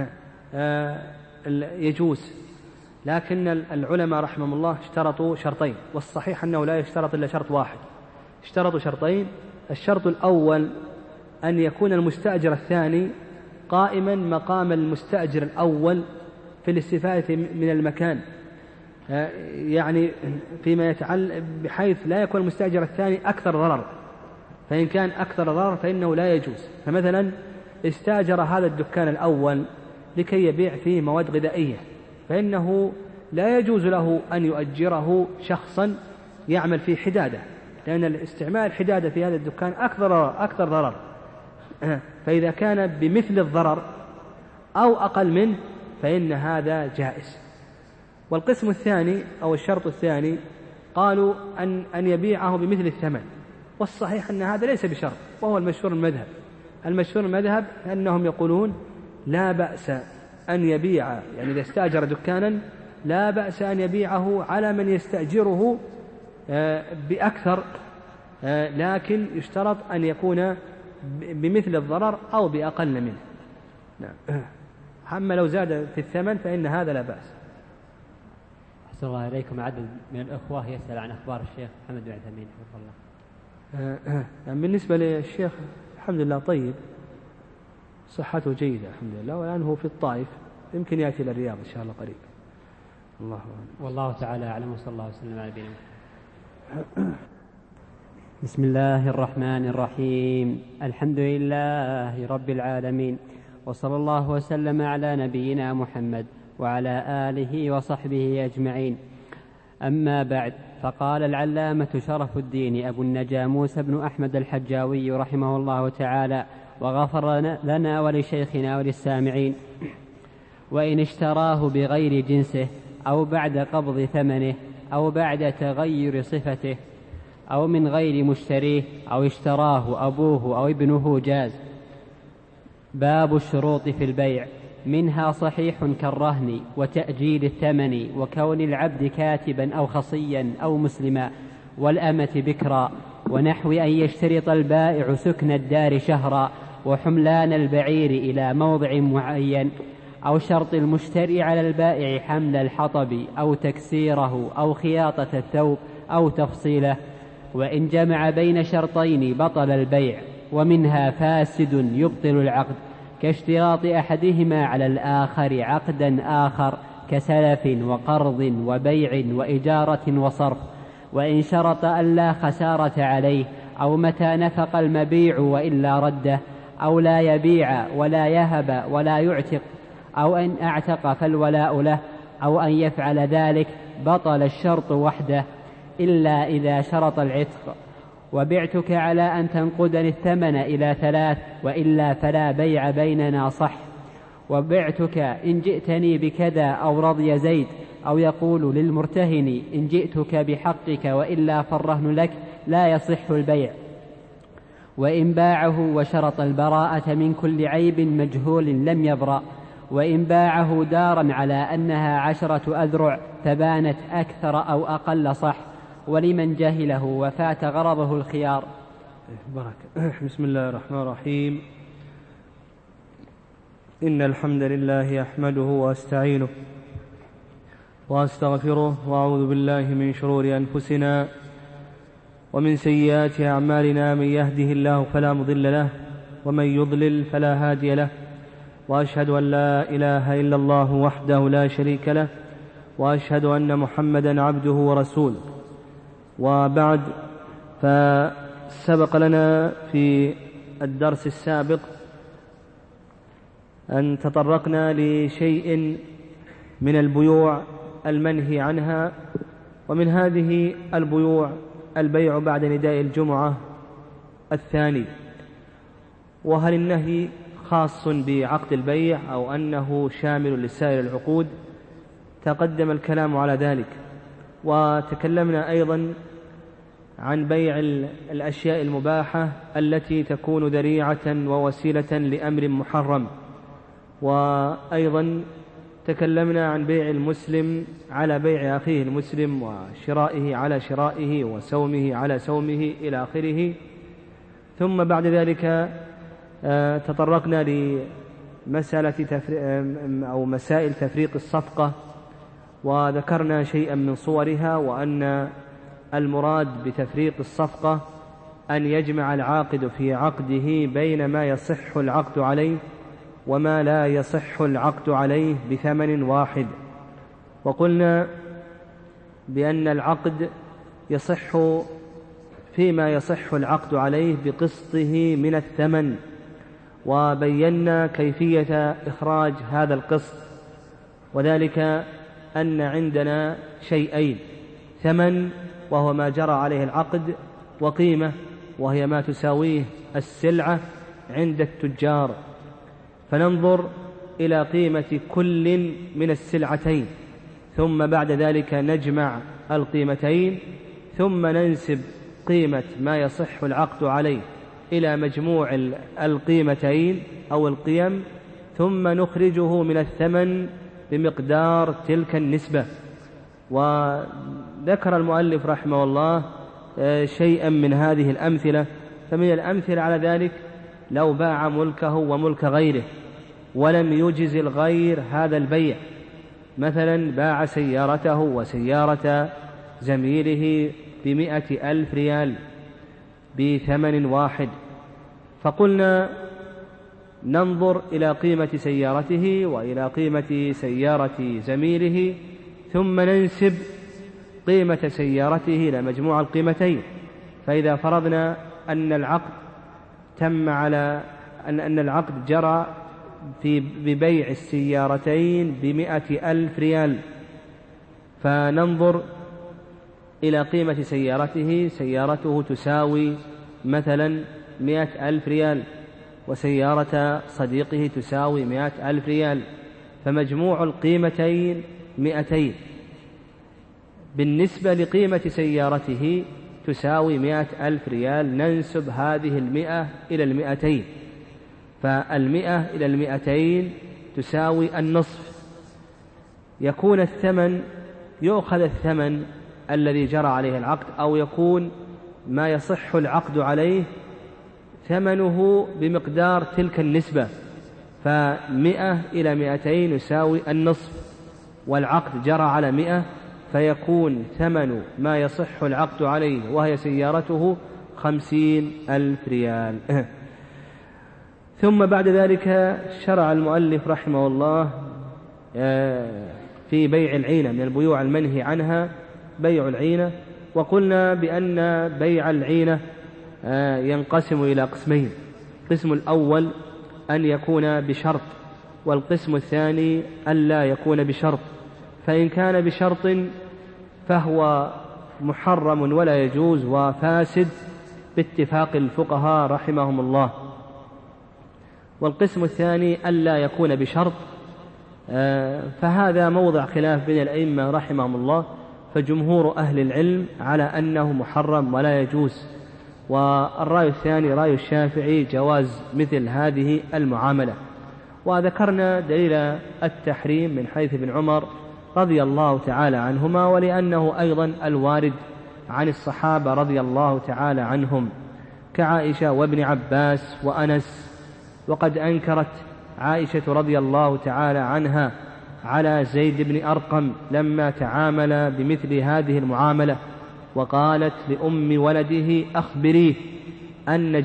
يجوز. لكن العلماء رحمهم الله اشترطوا شرطين، والصحيح أنه لا يشترط إلا شرط واحد. اشترطوا شرطين: الشرط الأول أن يكون المستأجر الثاني قائما مقام المستأجر الأول في الاستفادة من المكان، يعني فيما يتعلق بحيث لا يكون المستأجر الثاني أكثر ضرر، فإن كان أكثر ضرر فإنه لا يجوز. فمثلا استأجر هذا الدكان الأول لكي يبيع فيه مواد غذائية، فإنه لا يجوز له أن يؤجره شخصا يعمل في حدادة، لأن الاستعمال الحدادة في هذا الدكان أكثر ضرر. فإذا كان بمثل الضرر أو أقل منه فإن هذا جائز. والقسم الثاني أو الشرط الثاني قالوا أن يبيعه بمثل الثمن، والصحيح أن هذا ليس بشرط، وهو المشهور المذهب. المشهور المذهب أنهم يقولون لا بأس أن يبيع، يعني إذا استأجر دكانا لا بأس أن يبيعه على من يستأجره بأكثر، لكن يشترط أن يكون بمثل الضرر أو بأقل منه. نعم. أما لو زاد في الثمن فإن هذا لا بأس. أحسن الله إليكم. عدد من الأخوة يسأل عن أخبار الشيخ محمد بن عثيمين حفظه الله. يعني بالنسبة للشيخ الحمد لله طيب، صحته جيدة الحمد لله، والآن هو في الطائف، يمكن يأتي إلى الرياض إن شاء الله قريب. الله أعلم. والله تعالى أعلم، وصلى الله وسلم على نبينا محمد. بسم الله الرحمن الرحيم. الحمد لله رب العالمين، وصلى الله وسلم على نبينا محمد وعلى آله وصحبه أجمعين. أما بعد، فقال العلامة شرف الدين أبو النجا موسى بن أحمد الحجاوي رحمه الله تعالى وغفر لنا ولشيخنا وللسامعين: وإن اشتراه بغير جنسه أو بعد قبض ثمنه أو بعد تغير صفته أو من غير مشتريه أو اشتراه أبوه أو ابنه جاز. باب الشروط في البيع. منها صحيح كالرهن وتأجيل الثمن وكون العبد كاتبا أو خصيا أو مسلما والأمة بكرا، ونحو أن يشترط البائع سكن الدار شهرا وحملان البعير إلى موضع معين، أو شرط المشتري على البائع حمل الحطب أو تكسيره أو خياطة الثوب أو تفصيله. وإن جمع بين شرطين بطل البيع. ومنها فاسد يبطل العقد، كاشتراط أحدهما على الآخر عقدا آخر كسلف وقرض وبيع وإجارة وصرف. وإن شرط ألا خسارة عليه، أو متى نفق المبيع وإلا رده، أو لا يبيع ولا يهب ولا يعتق، أو إن أعتق فالولاء له، أو أن يفعل ذلك، بطل الشرط وحده إلا إذا شرط العتق. وبعتك على أن تنقدني الثمن إلى 3، وإلا فلا بيع بيننا صح. وبعتك إن جئتني بكذا أو رضي زيد، أو يقول للمرتهن إن جئتك بحقك وإلا فالرهن لك، لا يصح البيع. وإن باعه وشرط البراءة من كل عيب مجهول لم يبرأ. وإن باعه دارا على أنها 10 أذرع فبانت أكثر أو أقل صح. ولمن جهله وفات غرضه الخيار. بركة. بسم الله الرحمن الرحيم. إن الحمد لله أحمده وأستعينه وأستغفره، وأعوذ بالله من شرور أنفسنا ومن سيئات أعمالنا. من يهده الله فلا مضل له، ومن يضلل فلا هادي له. وأشهد أن لا إله إلا الله وحده لا شريك له، وأشهد أن محمدا عبده ورسوله. وبعد، فسبق لنا في الدرس السابق أن تطرقنا لشيء من البيوع المنهي عنها، ومن هذه البيوع البيع بعد نداء الجمعة الثاني. وهل النهي خاص بعقد البيع أو أنه شامل لسائر العقود؟ تقدم الكلام على ذلك. وتكلمنا أيضا عن بيع الأشياء المباحة التي تكون ذريعة ووسيلة لأمر محرم. وأيضا تكلمنا عن بيع المسلم على بيع أخيه المسلم، وشرائه على شرائه، وسومه على سومه إلى آخره. ثم بعد ذلك تطرقنا لمسألة أو مسائل تفريق الصفقة، وذكرنا شيئا من صورها، وأن المراد بتفريق الصفقة أن يجمع العاقد في عقده بين ما يصح العقد عليه وما لا يصح العقد عليه بثمن واحد. وقلنا بأن العقد يصح فيما يصح العقد عليه بقسطه من الثمن، وبينا كيفية إخراج هذا القسط، وذلك أن عندنا شيئين: ثمن وهو ما جرى عليه العقد، وقيمة وهي ما تساويه السلعة عند التجار. فننظر إلى قيمة كل من السلعتين، ثم بعد ذلك نجمع القيمتين، ثم ننسب قيمة ما يصح العقد عليه إلى مجموع القيمتين أو القيم، ثم نخرجه من الثمن بمقدار تلك النسبة. وذكر المؤلف رحمه الله شيئا من هذه الأمثلة. فمن الأمثلة على ذلك لو باع ملكه وملك غيره ولم يجز الغير هذا البيع، مثلا باع سيارته وسيارة زميله ب100,000 ريال بثمن واحد، فقلنا ننظر إلى قيمة سيارته وإلى قيمة سيارة زميله، ثم ننسب قيمة سيارته إلى مجموع القيمتين. فإذا فرضنا أن العقد تم على أن العقد جرى ببيع السيارتين ب100,000 ريال، فننظر إلى قيمة سيارته. سيارته تساوي مثلا 100,000 ريال، وسيارة صديقه تساوي 100,000 ريال، فمجموع القيمتين 200. بالنسبة لقيمة سيارته تساوي 100,000 ريال، ننسب هذه 100 إلى 200، فال100 إلى 200 تساوي النصف. يكون الثمن، يؤخذ الثمن الذي جرى عليه العقد، أو يكون ما يصح العقد عليه ثمنه بمقدار تلك النسبة، ف100 إلى 200 يساوي النصف، والعقد جرى على 100، فيكون ثمن ما يصح العقد عليه وهي سيارته 50,000 ريال. ثم بعد ذلك شرع المؤلف رحمه الله في بيع العينة، من البيوع المنهي عنها بيع العينة. وقلنا بأن بيع العينة ينقسم إلى قسمين: القسم الأول أن يكون بشرط، والقسم الثاني ألا يكون بشرط. فإن كان بشرط فهو محرم ولا يجوز وفاسد باتفاق الفقهاء رحمهم الله. والقسم الثاني ألا يكون بشرط، فهذا موضع خلاف بين الأئمة رحمهم الله، فجمهور أهل العلم على أنه محرم ولا يجوز، والرأي الثاني رأي الشافعي جواز مثل هذه المعاملة. وذكرنا دليل التحريم من حيث ابن عمر رضي الله تعالى عنهما، ولأنه أيضا الوارد عن الصحابة رضي الله تعالى عنهم كعائشة وابن عباس وأنس. وقد أنكرت عائشة رضي الله تعالى عنها على زيد بن أرقم لما تعامل بمثل هذه المعاملة، وقالت لأم ولده: أخبريه أن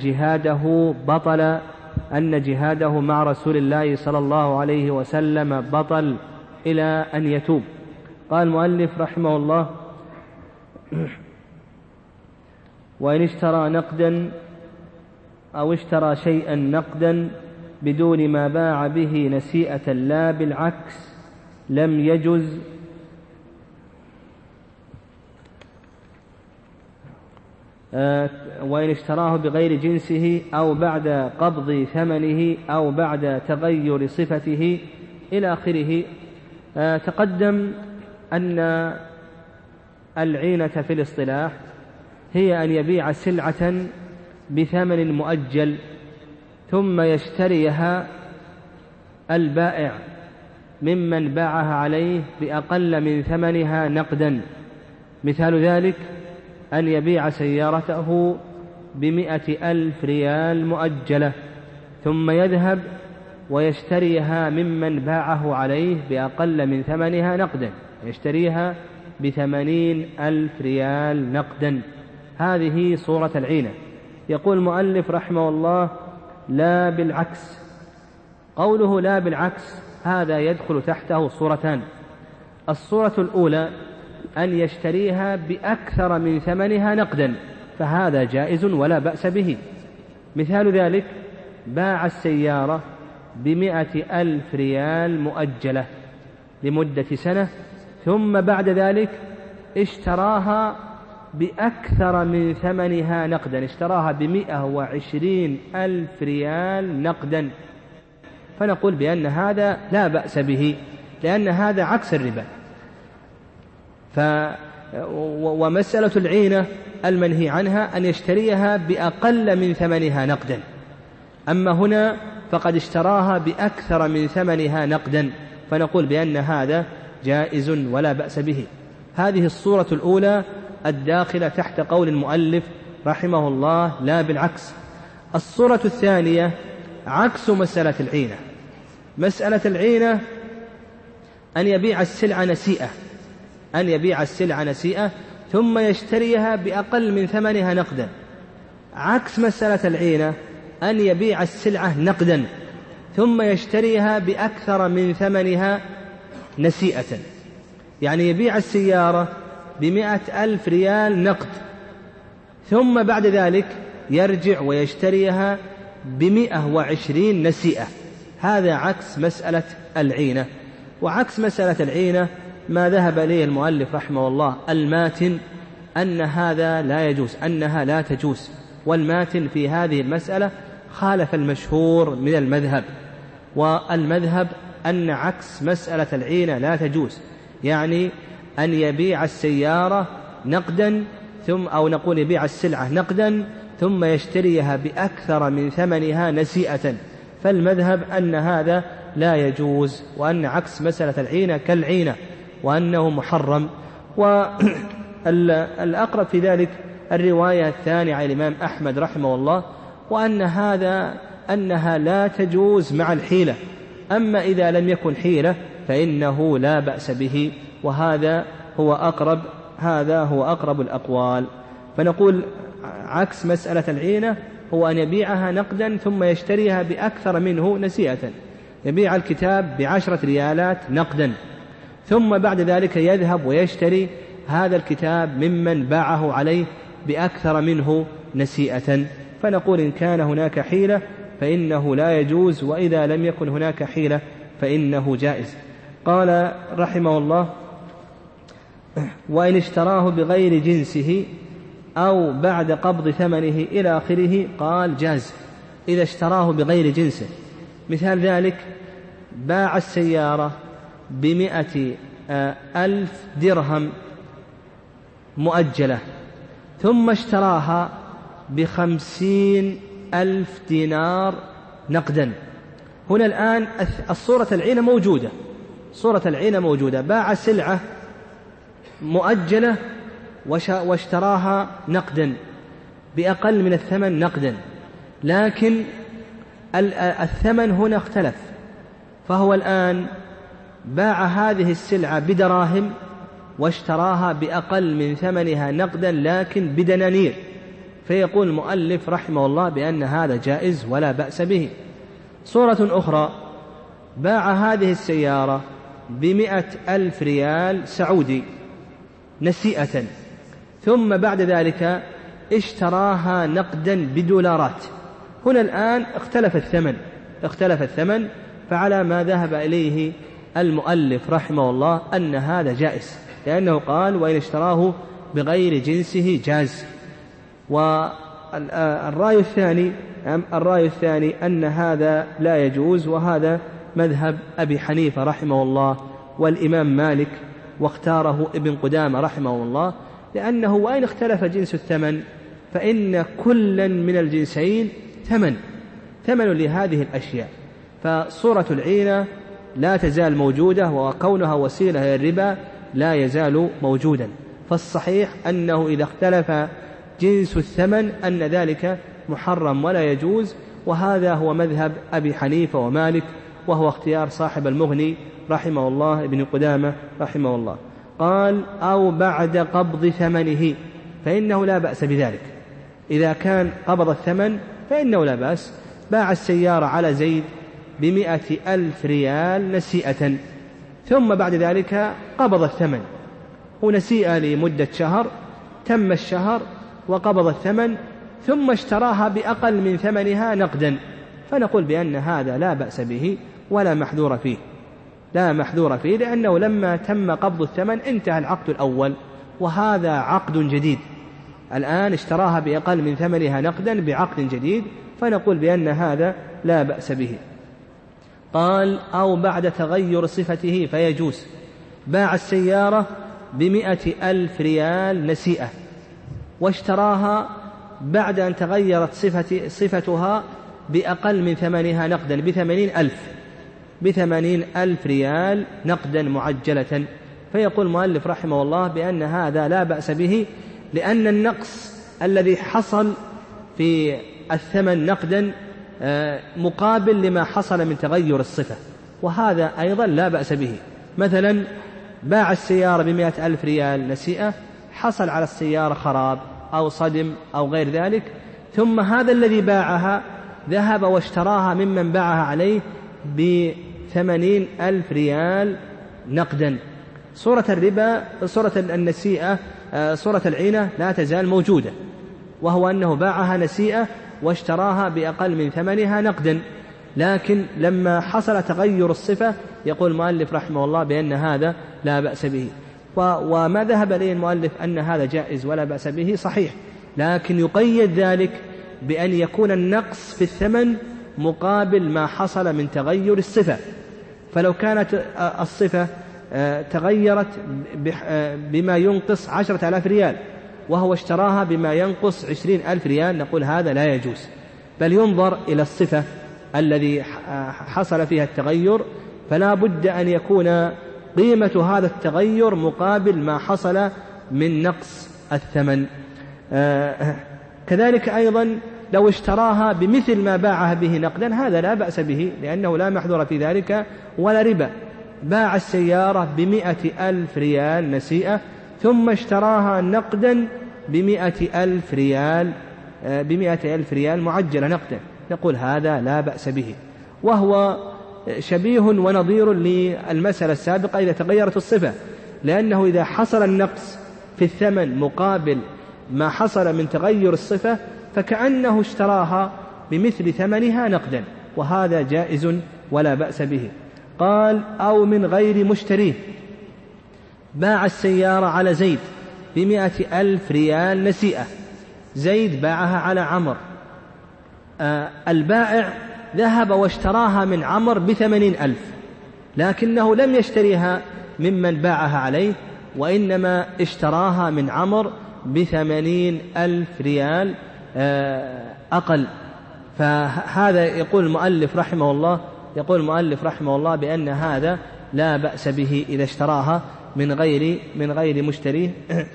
جهاده مع رسول الله صلى الله عليه وسلم بطل إلى أن يتوب. قال المؤلف رحمه الله: وإن اشترى نقدا أو اشترى شيئا نقدا بدون ما باع به نسيئة لا بالعكس لم يجز. وإن اشتراه بغير جنسه أو بعد قبض ثمنه أو بعد تغير صفته إلى آخره. تقدم أن العينة في الاصطلاح هي أن يبيع سلعة بثمن مؤجل ثم يشتريها البائع ممن باعها عليه بأقل من ثمنها نقدا. مثال ذلك أن يبيع سيارته ب100,000 ريال مؤجلة ثم يذهب ويشتريها ممن باعه عليه بأقل من ثمنها نقدا، يشتريها ب80,000 ريال نقدا. هذه صورة العينة. يقول المؤلف رحمه الله: لا بالعكس. قوله لا بالعكس هذا يدخل تحته صورتان. الصورة الأولى أن يشتريها بأكثر من ثمنها نقدا، فهذا جائز ولا بأس به. مثال ذلك: باع السيارة ب100,000 ريال مؤجلة لمدة سنة، ثم بعد ذلك اشتراها بأكثر من ثمنها نقدا، اشتراها ب120,000 ريال نقدا، فنقول بأن هذا لا بأس به، لأن هذا عكس الربا. ومسألة العينة المنهي عنها أن يشتريها بأقل من ثمنها نقدا، أما هنا فقد اشتراها بأكثر من ثمنها نقدا، فنقول بأن هذا جائز ولا بأس به. هذه الصورة الأولى الداخلة تحت قول المؤلف رحمه الله: لا بالعكس. الصورة الثانية عكس مسألة العينة. مسألة العينة أن يبيع السلعة نسيئة، أن يبيع السلعة نسيئة ثم يشتريها بأقل من ثمنها نقدا. عكس مسألة العينة أن يبيع السلعة نقدا ثم يشتريها بأكثر من ثمنها نسيئة، يعني يبيع السيارة ب100,000 ريال نقد، ثم بعد ذلك يرجع ويشتريها ب120 نسيئة. هذا عكس مسألة العينة. وعكس مسألة العينة ما ذهب إليه المؤلف رحمه الله الماتن، أن هذا لا يجوز، أنها لا تجوز. والماتن في هذه المسألة خالف المشهور من المذهب، والمذهب أن عكس مسألة العينة لا تجوز، يعني أن يبيع السيارة نقدا أو نقول يبيع السلعة نقدا ثم يشتريها بأكثر من ثمنها نسيئة، فالمذهب أن هذا لا يجوز، وأن عكس مسألة العينة كالعينة وأنه محرم. والأقرب في ذلك الرواية الثانية عن الإمام أحمد رحمه الله، وأن أنها لا تجوز مع الحيلة، أما إذا لم يكن حيلة فإنه لا بأس به، وهذا هو أقرب الأقوال. فنقول عكس مسألة العينة هو أن يبيعها نقدا ثم يشتريها بأكثر منه نسيئة، يبيع الكتاب ب10 ريالات نقدا ثم بعد ذلك يذهب ويشتري هذا الكتاب ممن باعه عليه بأكثر منه نسيئة، فنقول إن كان هناك حيلة فإنه لا يجوز، وإذا لم يكن هناك حيلة فإنه جائز. قال رحمه الله: وإن اشتراه بغير جنسه أو بعد قبض ثمنه إلى آخره، قال جاز إذا اشتراه بغير جنسه. مثال ذلك: باع السيارة ب100,000 درهم مؤجلة ثم اشتراها ب50,000 دينار نقدا. هنا الآن الصورة العينة موجودة، صورة العينة موجودة، باع سلعة مؤجلة واشتراها نقدا بأقل من الثمن نقدا، لكن الثمن هنا اختلف، فهو الآن باع هذه السلعة بدراهم واشتراها بأقل من ثمنها نقدا لكن بدنانير، فيقول المؤلف رحمه الله بأن هذا جائز ولا بأس به. صورة أخرى: باع هذه السيارة ب100,000 ريال سعودي نسيئة ثم بعد ذلك اشتراها نقدا بدولارات. هنا الآن اختلف الثمن، فعلى ما ذهب إليه المؤلف رحمه الله أن هذا جائز، لأنه قال: وإن اشتراه بغير جنسه جاز. والرأي الثاني أن هذا لا يجوز، وهذا مذهب أبي حنيفة رحمه الله والإمام مالك، واختاره ابن قدامة رحمه الله، لأنه وإن اختلف جنس الثمن فإن كلا من الجنسين ثمن لهذه الأشياء. فصورة العينة لا تزال موجودة، وكونها وسيلة للربا لا يزال موجودا. فالصحيح أنه إذا اختلف جنس الثمن أن ذلك محرم ولا يجوز، وهذا هو مذهب أبي حنيفة ومالك، وهو اختيار صاحب المغني رحمه الله ابن قدامة رحمه الله. قال: أو بعد قبض ثمنه، فإنه لا بأس بذلك. إذا كان قبض الثمن فإنه لا بأس. باع السيارة على زيد ب100,000 ريال نسيئة، ثم بعد ذلك قبض الثمن، ونسيئة لمدة شهر، تم الشهر وقبض الثمن، ثم اشتراها بأقل من ثمنها نقدا، فنقول بأن هذا لا بأس به ولا محذور فيه، لأنه لما تم قبض الثمن انتهى العقد الأول، وهذا عقد جديد. الآن اشتراها بأقل من ثمنها نقدا بعقد جديد، فنقول بأن هذا لا بأس به. قال: أو بعد تغير صفته فيجوز. باع السيارة ب100,000 ريال نسيئة، واشتراها بعد أن تغيرت صفتها بأقل من ثمنها نقدا ب80,000 ريال نقدا معجلة، فيقول المؤلف رحمه الله بأن هذا لا بأس به، لأن النقص الذي حصل في الثمن نقدا مقابل لما حصل من تغير الصفة، وهذا أيضا لا بأس به. مثلا باع السيارة ب100,000 ريال نسيئة، حصل على السيارة خراب أو صدم أو غير ذلك، ثم هذا الذي باعها ذهب واشتراها ممن باعها عليه ب80,000 ريال نقدا. صورة الربا، صورة النسيئة، صورة العينة لا تزال موجودة، وهو أنه باعها نسيئة واشتراها بأقل من ثمنها نقدا، لكن لما حصل تغير الصفة يقول المؤلف رحمه الله بأن هذا لا بأس به. وما ذهب إليه المؤلف أن هذا جائز ولا بأس به صحيح، لكن يقيد ذلك بأن يكون النقص في الثمن مقابل ما حصل من تغير الصفة. فلو كانت الصفة تغيرت بما ينقص 10,000 ريال وهو اشتراها بما ينقص 20,000 ريال، نقول هذا لا يجوز، بل ينظر إلى الصفة الذي حصل فيها التغير، فلا بد أن يكون قيمة هذا التغير مقابل ما حصل من نقص الثمن. كذلك أيضا لو اشتراها بمثل ما باعها به نقدا هذا لا بأس به، لأنه لا محذور في ذلك ولا ربا. باع السيارة ب100,000 ريال نسيئة، ثم اشتراها نقدا ب100,000 ريال معجلة نقدا، نقول هذا لا بأس به، وهو شبيه ونظير للمسألة السابقة إذا تغيرت الصفة، لأنه إذا حصل النقص في الثمن مقابل ما حصل من تغير الصفة فكأنه اشتراها بمثل ثمنها نقدا، وهذا جائز ولا بأس به. قال: أو من غير مشتريه. باع السيارة على زيد ب100,000 ريال نسيئة، زيد باعها على عمر، البائع ذهب واشتراها من عمر ب80,000، لكنه لم يشتريها ممن باعها عليه، وإنما اشتراها من عمر ب80,000 ريال أقل. فهذا يقول المؤلف رحمه الله بأن هذا لا بأس به إذا اشتراها من غير مشتريه.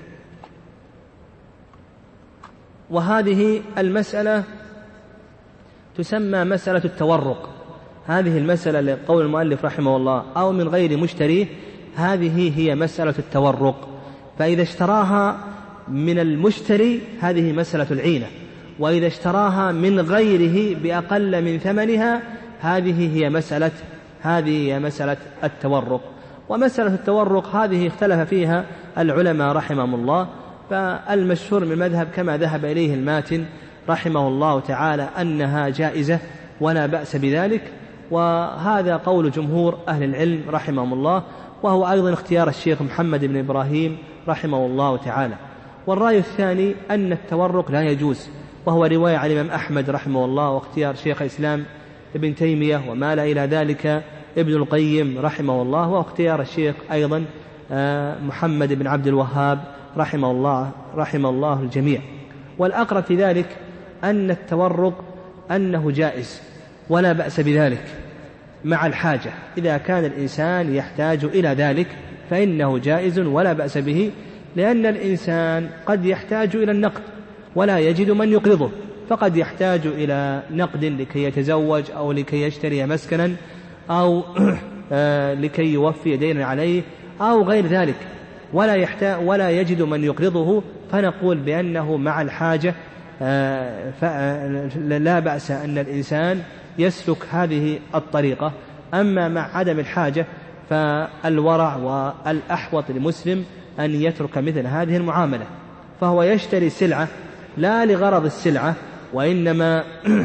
وهذه المسألة تسمى مسألة التورق. هذه المسألة لقول المؤلف رحمه الله أو من غير مشتريه، هذه هي مسألة التورق. فإذا اشتراها من المشتري هذه مسألة العينة، وإذا اشتراها من غيره بأقل من ثمنها هذه هي مسألة التورق. ومسألة التورق هذه اختلف فيها العلماء رحمهم الله، فالمشهور من المذهب كما ذهب إليه الماتن رحمه الله تعالى أنها جائزة ولا بأس بذلك، وهذا قول جمهور أهل العلم رحمهم الله، وهو أيضا اختيار الشيخ محمد بن إبراهيم رحمه الله تعالى. والرأي الثاني أن التورق لا يجوز، وهو رواية عن الإمام أحمد رحمه الله، واختيار شيخ الإسلام ابن تيمية ومال إلى ذلك ابن القيم رحمه الله، واختيار الشيخ أيضا محمد بن عبد الوهاب رحم الله الجميع. والأقرب في ذلك أن التورق أنه جائز ولا بأس بذلك مع الحاجة، إذا كان الإنسان يحتاج إلى ذلك فإنه جائز ولا بأس به، لأن الإنسان قد يحتاج إلى النقد ولا يجد من يقرضه، فقد يحتاج إلى نقد لكي يتزوج أو لكي يشتري مسكنا أو لكي يوفي دينا عليه أو غير ذلك، ولا يجد من يقرضه، فنقول بأنه مع الحاجة لا بأس أن الإنسان يسلك هذه الطريقة. أما مع عدم الحاجة فالورع والأحوط للمسلم أن يترك مثل هذه المعاملة، فهو يشتري سلعة لا لغرض السلعة وإنما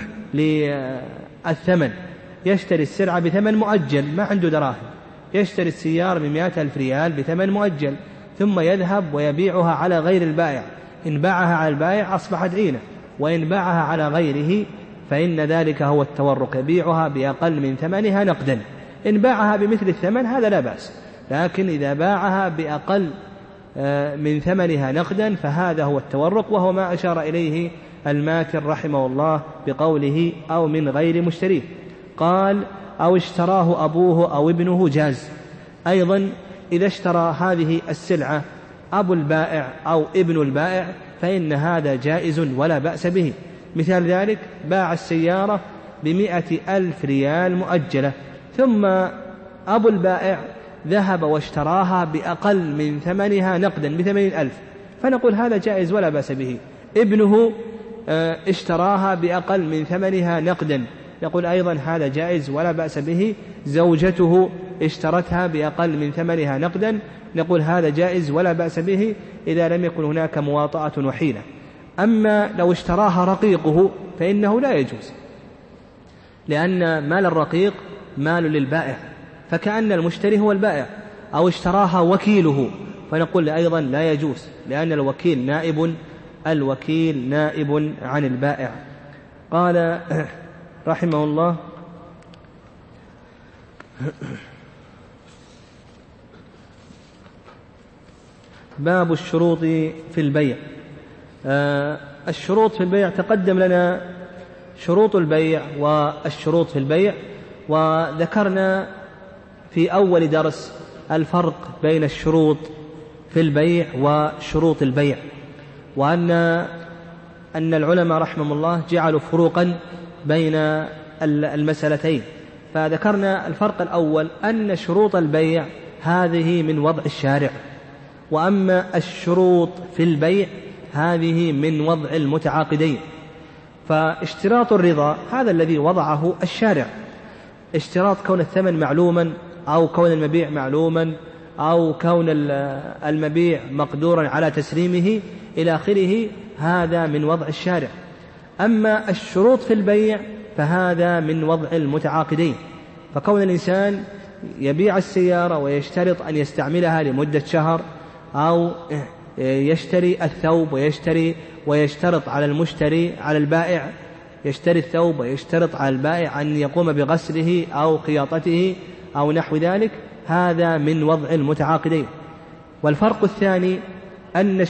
للثمن، يشتري السلعة بثمن مؤجل، ما عنده دراهم، يشتري السيارة ب100,000 ريال بثمن مؤجل، ثم يذهب ويبيعها على غير البائع، إن باعها على البائع أصبحت عينة، وإن باعها على غيره فإن ذلك هو التورق، يبيعها بأقل من ثمنها نقدا. إن باعها بمثل الثمن هذا لا بأس، لكن إذا باعها بأقل من ثمنها نقدا فهذا هو التورق، وهو ما أشار إليه الماتر رحمه الله بقوله أو من غير مشتريه. قال أو اشتراه أبوه أو ابنه جاز. أيضا إذا اشترى هذه السلعة أبو البائع أو ابن البائع فإن هذا جائز ولا بأس به. مثال ذلك باع السيارة ب100,000 ريال مؤجلة، ثم أبو البائع ذهب واشتراها بأقل من ثمنها نقدا ب80,000، فنقول هذا جائز ولا بأس به. ابنه اشتراها بأقل من ثمنها نقدا، نقول أيضا هذا جائز ولا بأس به. زوجته اشترتها بأقل من ثمنها نقدا، نقول هذا جائز ولا بأس به إذا لم يكن هناك مواطأة وحيلة. أما لو اشتراها رقيقه فإنه لا يجوز، لأن مال الرقيق مال للبائع، فكأن المشتري هو البائع. أو اشتراها وكيله فنقول أيضا لا يجوز، لأن الوكيل نائب عن البائع. قال رحمه الله باب الشروط في البيع. الشروط في البيع تقدم لنا شروط البيع والشروط في البيع، وذكرنا في أول درس الفرق بين الشروط في البيع وشروط البيع، وأن العلماء رحمهم الله جعلوا فروقا بين المسألتين. فذكرنا الفرق الأول أن شروط البيع هذه من وضع الشارع، وأما الشروط في البيع هذه من وضع المتعاقدين. فاشتراط الرضا هذا الذي وضعه الشارع، اشتراط كون الثمن معلوما أو كون المبيع معلوما أو كون المبيع مقدورا على تسليمه إلى آخره، هذا من وضع الشارع. أما الشروط في البيع فهذا من وضع المتعاقدين، فكون الإنسان يبيع السيارة ويشترط أن يستعملها لمدة شهر، أو يشتري الثوب ويشترط على المشتري على البائع، يشتري الثوب ويشترط على البائع أن يقوم بغسله أو خياطته أو نحو ذلك، هذا من وضع المتعاقدين. والفرق الثاني أن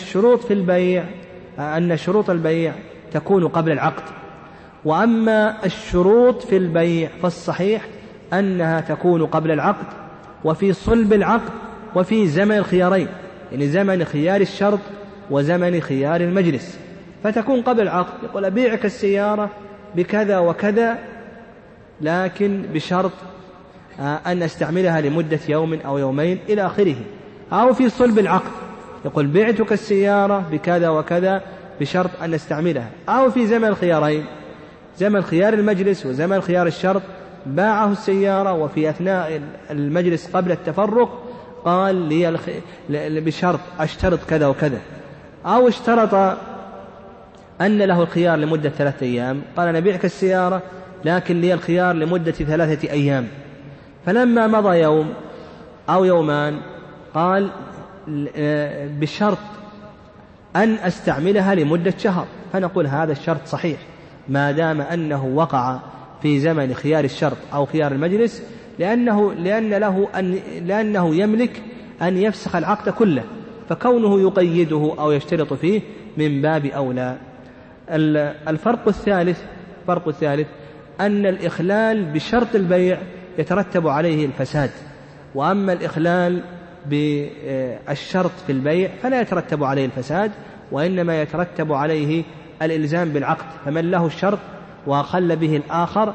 شروط البيع تكون قبل العقد، وأما الشروط في البيع فالصحيح أنها تكون قبل العقد وفي صلب العقد وفي زمن الخيارين، يعني زمن خيار الشرط وزمن خيار المجلس. فتكون قبل العقد، يقول أبيعك السيارة بكذا وكذا لكن بشرط أن أستعملها لمدة يوم أو يومين إلى آخره. أو في صلب العقد يقول بعتك السيارة بكذا وكذا بشرط أن نستعملها. أو في زمن الخيارين، زمن خيار المجلس وزمن خيار الشرط، باعه السيارة وفي أثناء المجلس قبل التفرق قال لي بشرط أشترط كذا وكذا. أو اشترط أن له الخيار لمدة 3 أيام، قال نبيعك السيارة لكن لي الخيار لمدة 3 أيام، فلما مضى يوم أو يومان قال بشرط أن أستعملها لمدة شهر، فنقول هذا الشرط صحيح ما دام أنه وقع في زمن خيار الشرط أو خيار المجلس، لأنه يملك أن يفسخ العقد كله، فكونه يقيده أو يشترط فيه من باب أولى. الفرق الثالث أن الإخلال بشرط البيع يترتب عليه الفساد، وأما الإخلال بالشرط في البيع فلا يترتب عليه الفساد، وإنما يترتب عليه الإلزام بالعقد. فمن له الشرط وأخل به الآخر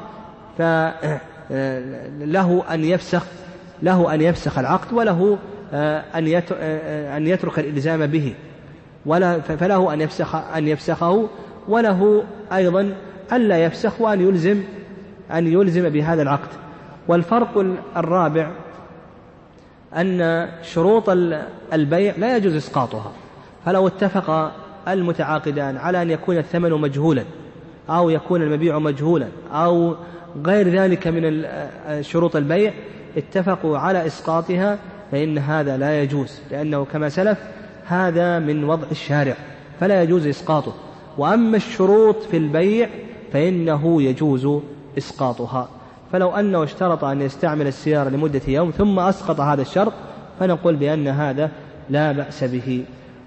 فله أن يفسخ العقد، وله أن يترك الإلزام به، فله أن يفسخه، وله أيضا ألا يفسخ وأن يلزم بهذا العقد. والفرق الرابع أن شروط البيع لا يجوز إسقاطها، فلو اتفق المتعاقدان على أن يكون الثمن مجهولا أو يكون المبيع مجهولا أو غير ذلك من شروط البيع اتفقوا على إسقاطها، فإن هذا لا يجوز، لأنه كما سلف هذا من وضع الشارع فلا يجوز إسقاطه. وأما الشروط في البيع فإنه يجوز إسقاطها. فلو أنه اشترط أن يستعمل السيارة لمدة يوم ثم أسقط هذا الشرط فنقول بأن هذا لا بأس به.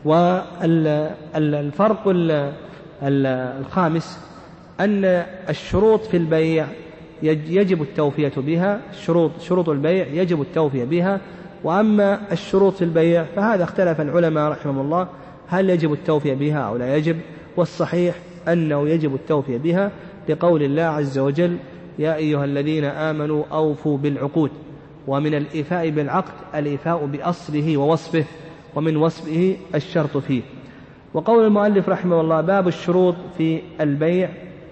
والفرق الخامس أن الشروط في البيع يجب التوفية بها، شروط البيع يجب التوفية بها. وأما الشروط في البيع فهذا اختلف العلماء رحمه الله هل يجب التوفية بها أو لا يجب، والصحيح أنه يجب التوفية بها لقول الله عز وجل: يا أيها الذين آمنوا أوفوا بالعقود. ومن الإيفاء بالعقد الإيفاء بأصله ووصفه، ومن وصفه الشرط فيه. وقول المؤلف رحمه الله: باب الشروط في البيع،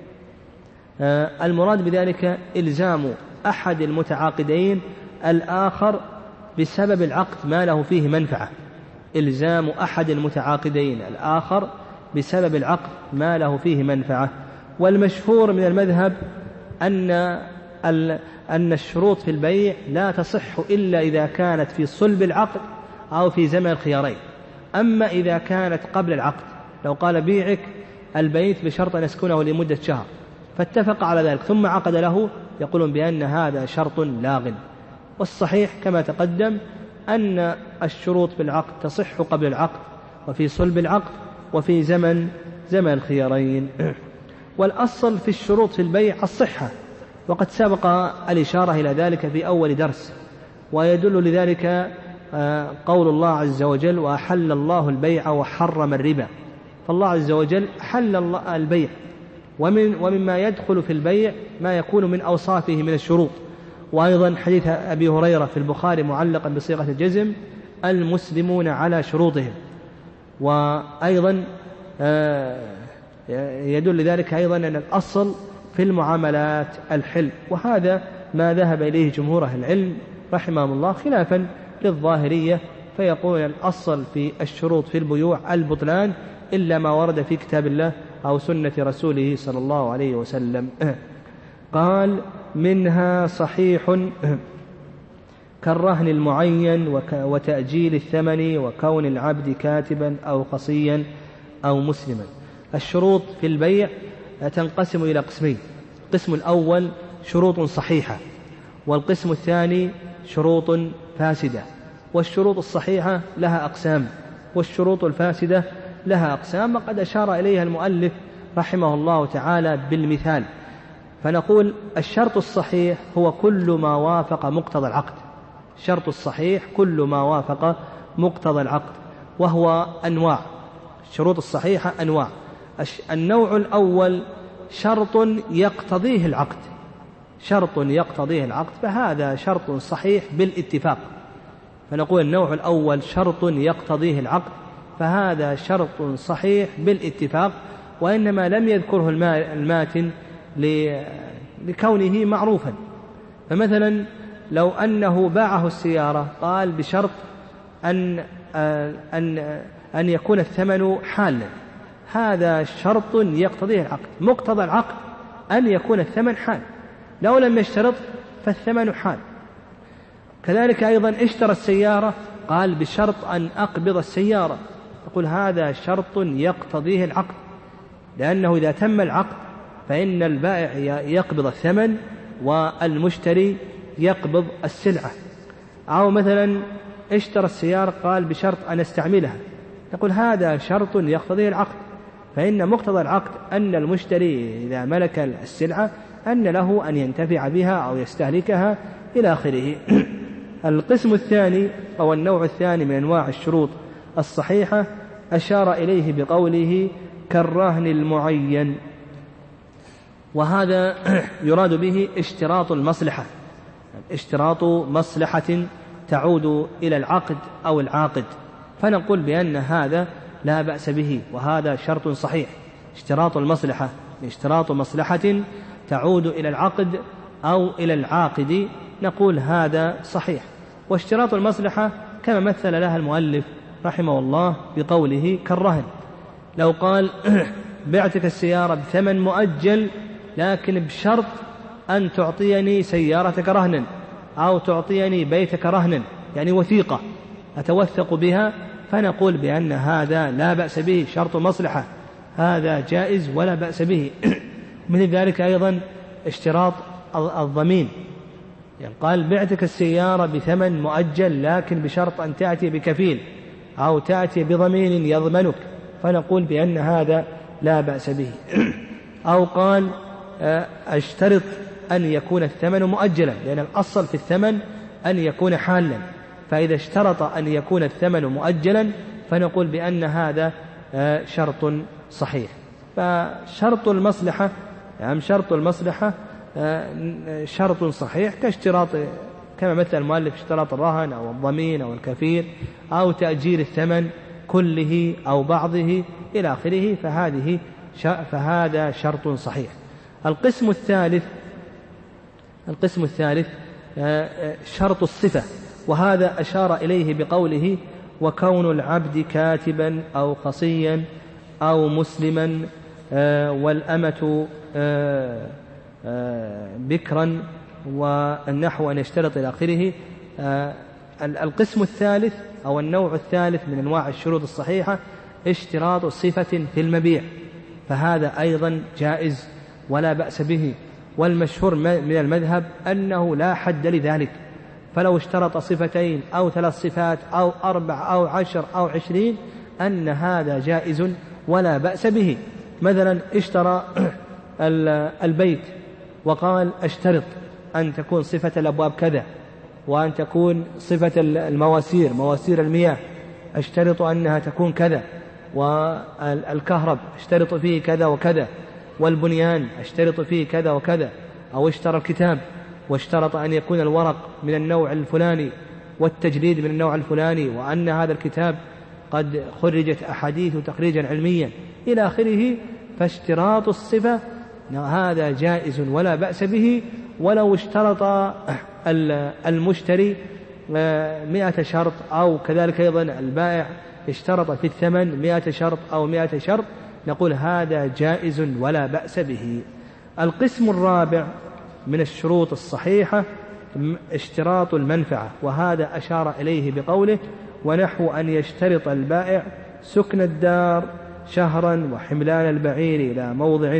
المراد بذلك إلزام أحد المتعاقدين الآخر بسبب العقد ما له فيه منفعة، إلزام أحد المتعاقدين الآخر بسبب العقد ما له فيه منفعة. والمشهور من المذهب أن الشروط في البيع لا تصح إلا إذا كانت في صلب العقد أو في زمن الخيارين. أما إذا كانت قبل العقد، لو قال: بيعك البيت بشرط أن يسكنه لمدة شهر، فاتفق على ذلك ثم عقد له، يقولون بأن هذا شرط لاغ. والصحيح كما تقدم أن الشروط في العقد تصح قبل العقد وفي صلب العقد وفي زمن الخيارين. والأصل في الشروط في البيع الصحة، وقد سبق الإشارة إلى ذلك في أول درس. ويدل لذلك قول الله عز وجل: وأحل الله البيع وحرم الربا. فالله عز وجل حل البيع، ومما يدخل في البيع ما يكون من أوصافه من الشروط. وأيضا حديث أبي هريرة في البخاري معلقا بصيغة الجزم: المسلمون على شروطهم. وأيضا يدل لذلك أيضا أن الأصل في المعاملات الحل، وهذا ما ذهب إليه جمهور أهل العلم رحمهم الله، خلافا للظاهرية، فيقول الأصل في الشروط في البيوع البطلان إلا ما ورد في كتاب الله أو سنة رسوله صلى الله عليه وسلم. قال: منها صحيح كالرهن المعين وتأجيل الثمن وكون العبد كاتبا أو قصيا أو مسلما. الشروط في البيع تنقسم إلى قسمين: القسم الأول شروط صحيحة، والقسم الثاني شروط فاسدة. والشروط الصحيحة لها أقسام، والشروط الفاسدة لها أقسام، وقد أشار إليها المؤلف رحمه الله تعالى بالمثال. فنقول: الشرط الصحيح هو كل ما وافق مقتضى العقد. الشرط الصحيح كل ما وافق مقتضى العقد، وهو أنواع. الشروط الصحيحة أنواع. النوع الأول شرط يقتضيه العقد، شرط يقتضيه العقد، فهذا شرط صحيح بالاتفاق. فنقول النوع الأول شرط يقتضيه العقد، فهذا شرط صحيح بالاتفاق، وإنما لم يذكره الماتن لكونه معروفا. فمثلا لو أنه باعه السيارة قال بشرط أن يكون الثمن حالا، هذا شرط يقتضيه العقد، مقتضى العقد أن يكون الثمن حال، لو لم يشترط فالثمن حال. كذلك أيضا اشترى السيارة قال بشرط أن أقبض السيارة، يقول هذا شرط يقتضيه العقد، لأنه إذا تم العقد فإن البائع يقبض الثمن والمشتري يقبض السلعة. أو مثلا اشترى السيارة قال بشرط أن استعملها، نقول هذا شرط يقتضيه العقد، فإن مقتضى العقد أن المشتري إذا ملك السلعة أن له أن ينتفع بها أو يستهلكها إلى آخره. القسم الثاني أو النوع الثاني من أنواع الشروط الصحيحة أشار إليه بقوله كالرهن المعين، وهذا يراد به اشتراط المصلحة، اشتراط مصلحة تعود إلى العقد أو العاقد، فنقول بأن هذا لا بأس به، وهذا شرط صحيح. اشتراط المصلحة، اشتراط مصلحة تعود إلى العقد أو إلى العاقد، نقول هذا صحيح. واشتراط المصلحة كما مثل لها المؤلف رحمه الله بقوله كالرهن، لو قال بعتك السيارة بثمن مؤجل لكن بشرط أن تعطيني سيارتك رهنا أو تعطيني بيتك رهنا، يعني وثيقة أتوثق بها، فنقول بأن هذا لا بأس به، شرط مصلحة، هذا جائز ولا بأس به. من ذلك أيضا اشتراط الضمين، يعني قال بعتك السيارة بثمن مؤجل لكن بشرط أن تأتي بكفيل أو تأتي بضمين يضمنك، فنقول بأن هذا لا بأس به. أو قال اشترط أن يكون الثمن مؤجلا، لأن الأصل في الثمن أن يكون حالا، فإذا اشترط أن يكون الثمن مؤجلا فنقول بأن هذا شرط صحيح. فشرط المصلحة، يعني شرط المصلحة شرط صحيح كاشتراط، كما مثل المؤلف اشتراط الرهن أو الضمين أو الكفيل أو تأجير الثمن كله أو بعضه إلى آخره، فهذا شرط صحيح. القسم الثالث شرط الصفة، وهذا أشار إليه بقوله وكون العبد كاتبا أو خصيا أو مسلما والأمة بكرا والنحو أن يشترط إلى آخره. القسم الثالث أو النوع الثالث من أنواع الشروط الصحيحة اشتراط صفة في المبيع، فهذا أيضا جائز ولا بأس به، والمشهور من المذهب أنه لا حد لذلك، فلو اشترط صفتين أو 3 صفات أو 4 أو 10 أو 20 أن هذا جائز ولا بأس به. مثلا اشترى البيت وقال اشترط أن تكون صفة الأبواب كذا، وأن تكون صفة المواسير، مواسير المياه اشترط أنها تكون كذا، والكهرب اشترط فيه كذا وكذا، والبنيان اشترط فيه كذا وكذا. أو اشترى الكتاب واشترط أن يكون الورق من النوع الفلاني والتجليد من النوع الفلاني، وأن هذا الكتاب قد خرجت أحاديث تخريجا علميا إلى آخره، فاشتراط الصفة هذا جائز ولا بأس به. ولو اشترط المشتري 100 شرط، أو كذلك أيضا البائع اشترط في الثمن 100 شرط أو 100 شرط، نقول هذا جائز ولا بأس به. القسم الرابع من الشروط الصحيحة اشتراط المنفعة، وهذا أشار إليه بقوله ونحو أن يشترط البائع سكن الدار شهرا وحملان البعير إلى موضع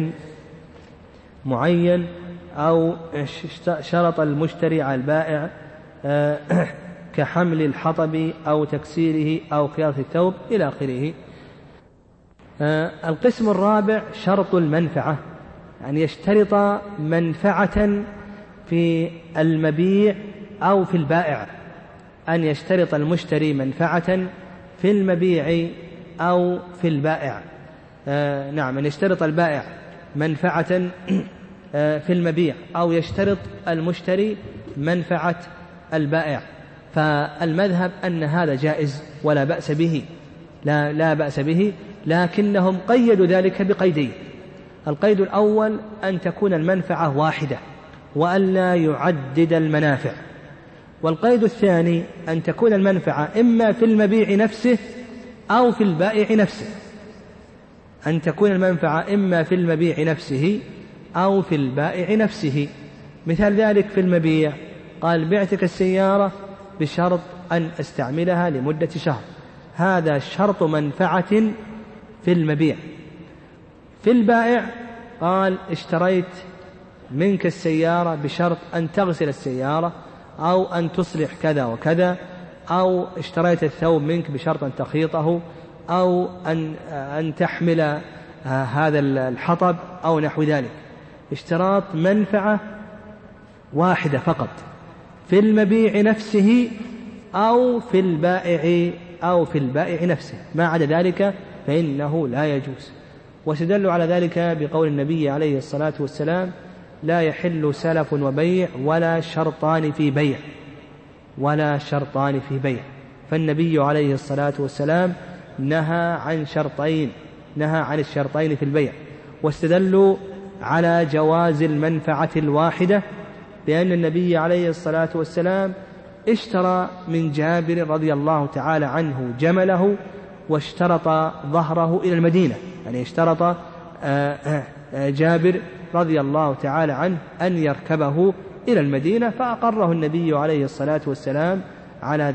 معين، أو شرط المشتري على البائع كحمل الحطب أو تكسيره أو خياطة الثوب إلى آخره. القسم الرابع شرط المنفعة، يعني يشترط منفعة في المبيع أو في البائع، أن يشترط المشتري منفعة في المبيع أو في البائع. نعم، أن يشترط البائع منفعة في المبيع أو يشترط المشتري منفعة البائع، فالمذهب أن هذا جائز ولا بأس به، لا بأس به، لكنهم قيدوا ذلك بقيدين. القيد الأول أن تكون المنفعة واحدة وأن لا يعدد المنافع، والقيد الثاني أن تكون المنفعة إما في المبيع نفسه أو في البائع نفسه، أن تكون المنفعة إما في المبيع نفسه أو في البائع نفسه. مثال ذلك في المبيع قال بعتك السيارة بشرط أن أستعملها لمدة شهر، هذا شرط منفعة في المبيع. في البائع قال اشتريت منك السيارة بشرط أن تغسل السيارة أو أن تصلح كذا وكذا أو اشتريت الثوب منك بشرط أن تخيطه، أو أن تحمل هذا الحطب أو نحو ذلك. اشتراط منفعة واحدة فقط في المبيع نفسه أو في البائع نفسه، ما عدا ذلك فإنه لا يجوز. واستدلوا على ذلك بقول النبي عليه الصلاة والسلام: لا يحل سلف وبيع ولا شرطان في بيع. فالنبي عليه الصلاة والسلام نهى عن الشرطين في البيع. واستدلوا على جواز المنفعة الواحدة لأن النبي عليه الصلاة والسلام اشترى من جابر رضي الله تعالى عنه جمله واشترط ظهره إلى المدينة، يعني اشترط جابر رضي الله تعالى عنه أن يركبه إلى المدينة، فأقره النبي عليه الصلاة والسلام على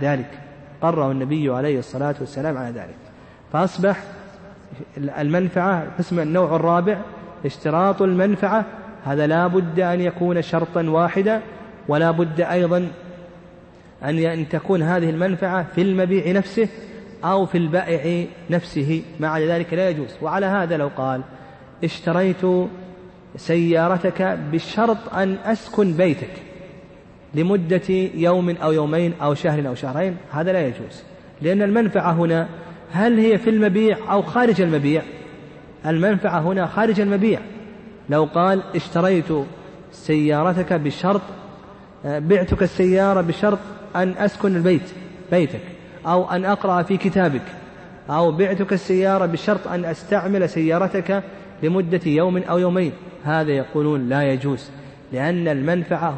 ذلك. فأصبح المنفعة قسم النوع الرابع اشتراط المنفعة، هذا لا بد أن يكون شرطا واحدا، ولا بد أيضا أن تكون هذه المنفعة في المبيع نفسه أو في البائع نفسه، مع ذلك لا يجوز. وعلى هذا لو قال: اشتريت سيارتك بشرط أن أسكن بيتك لمدة يوم أو يومين أو شهر أو شهرين، هذا لا يجوز، لأن المنفعة هنا هل هي في المبيع أو خارج المبيع؟ المنفعة هنا خارج المبيع. لو قال: اشتريت سيارتك بشرط، بعتك السيارة بشرط أن أسكن بيتك أو أن أقرأ في كتابك، أو بعتك السيارة بشرط أن أستعمل سيارتك لمدة يوم أو يومين، هذا يقولون لا يجوز، لأن المنفعة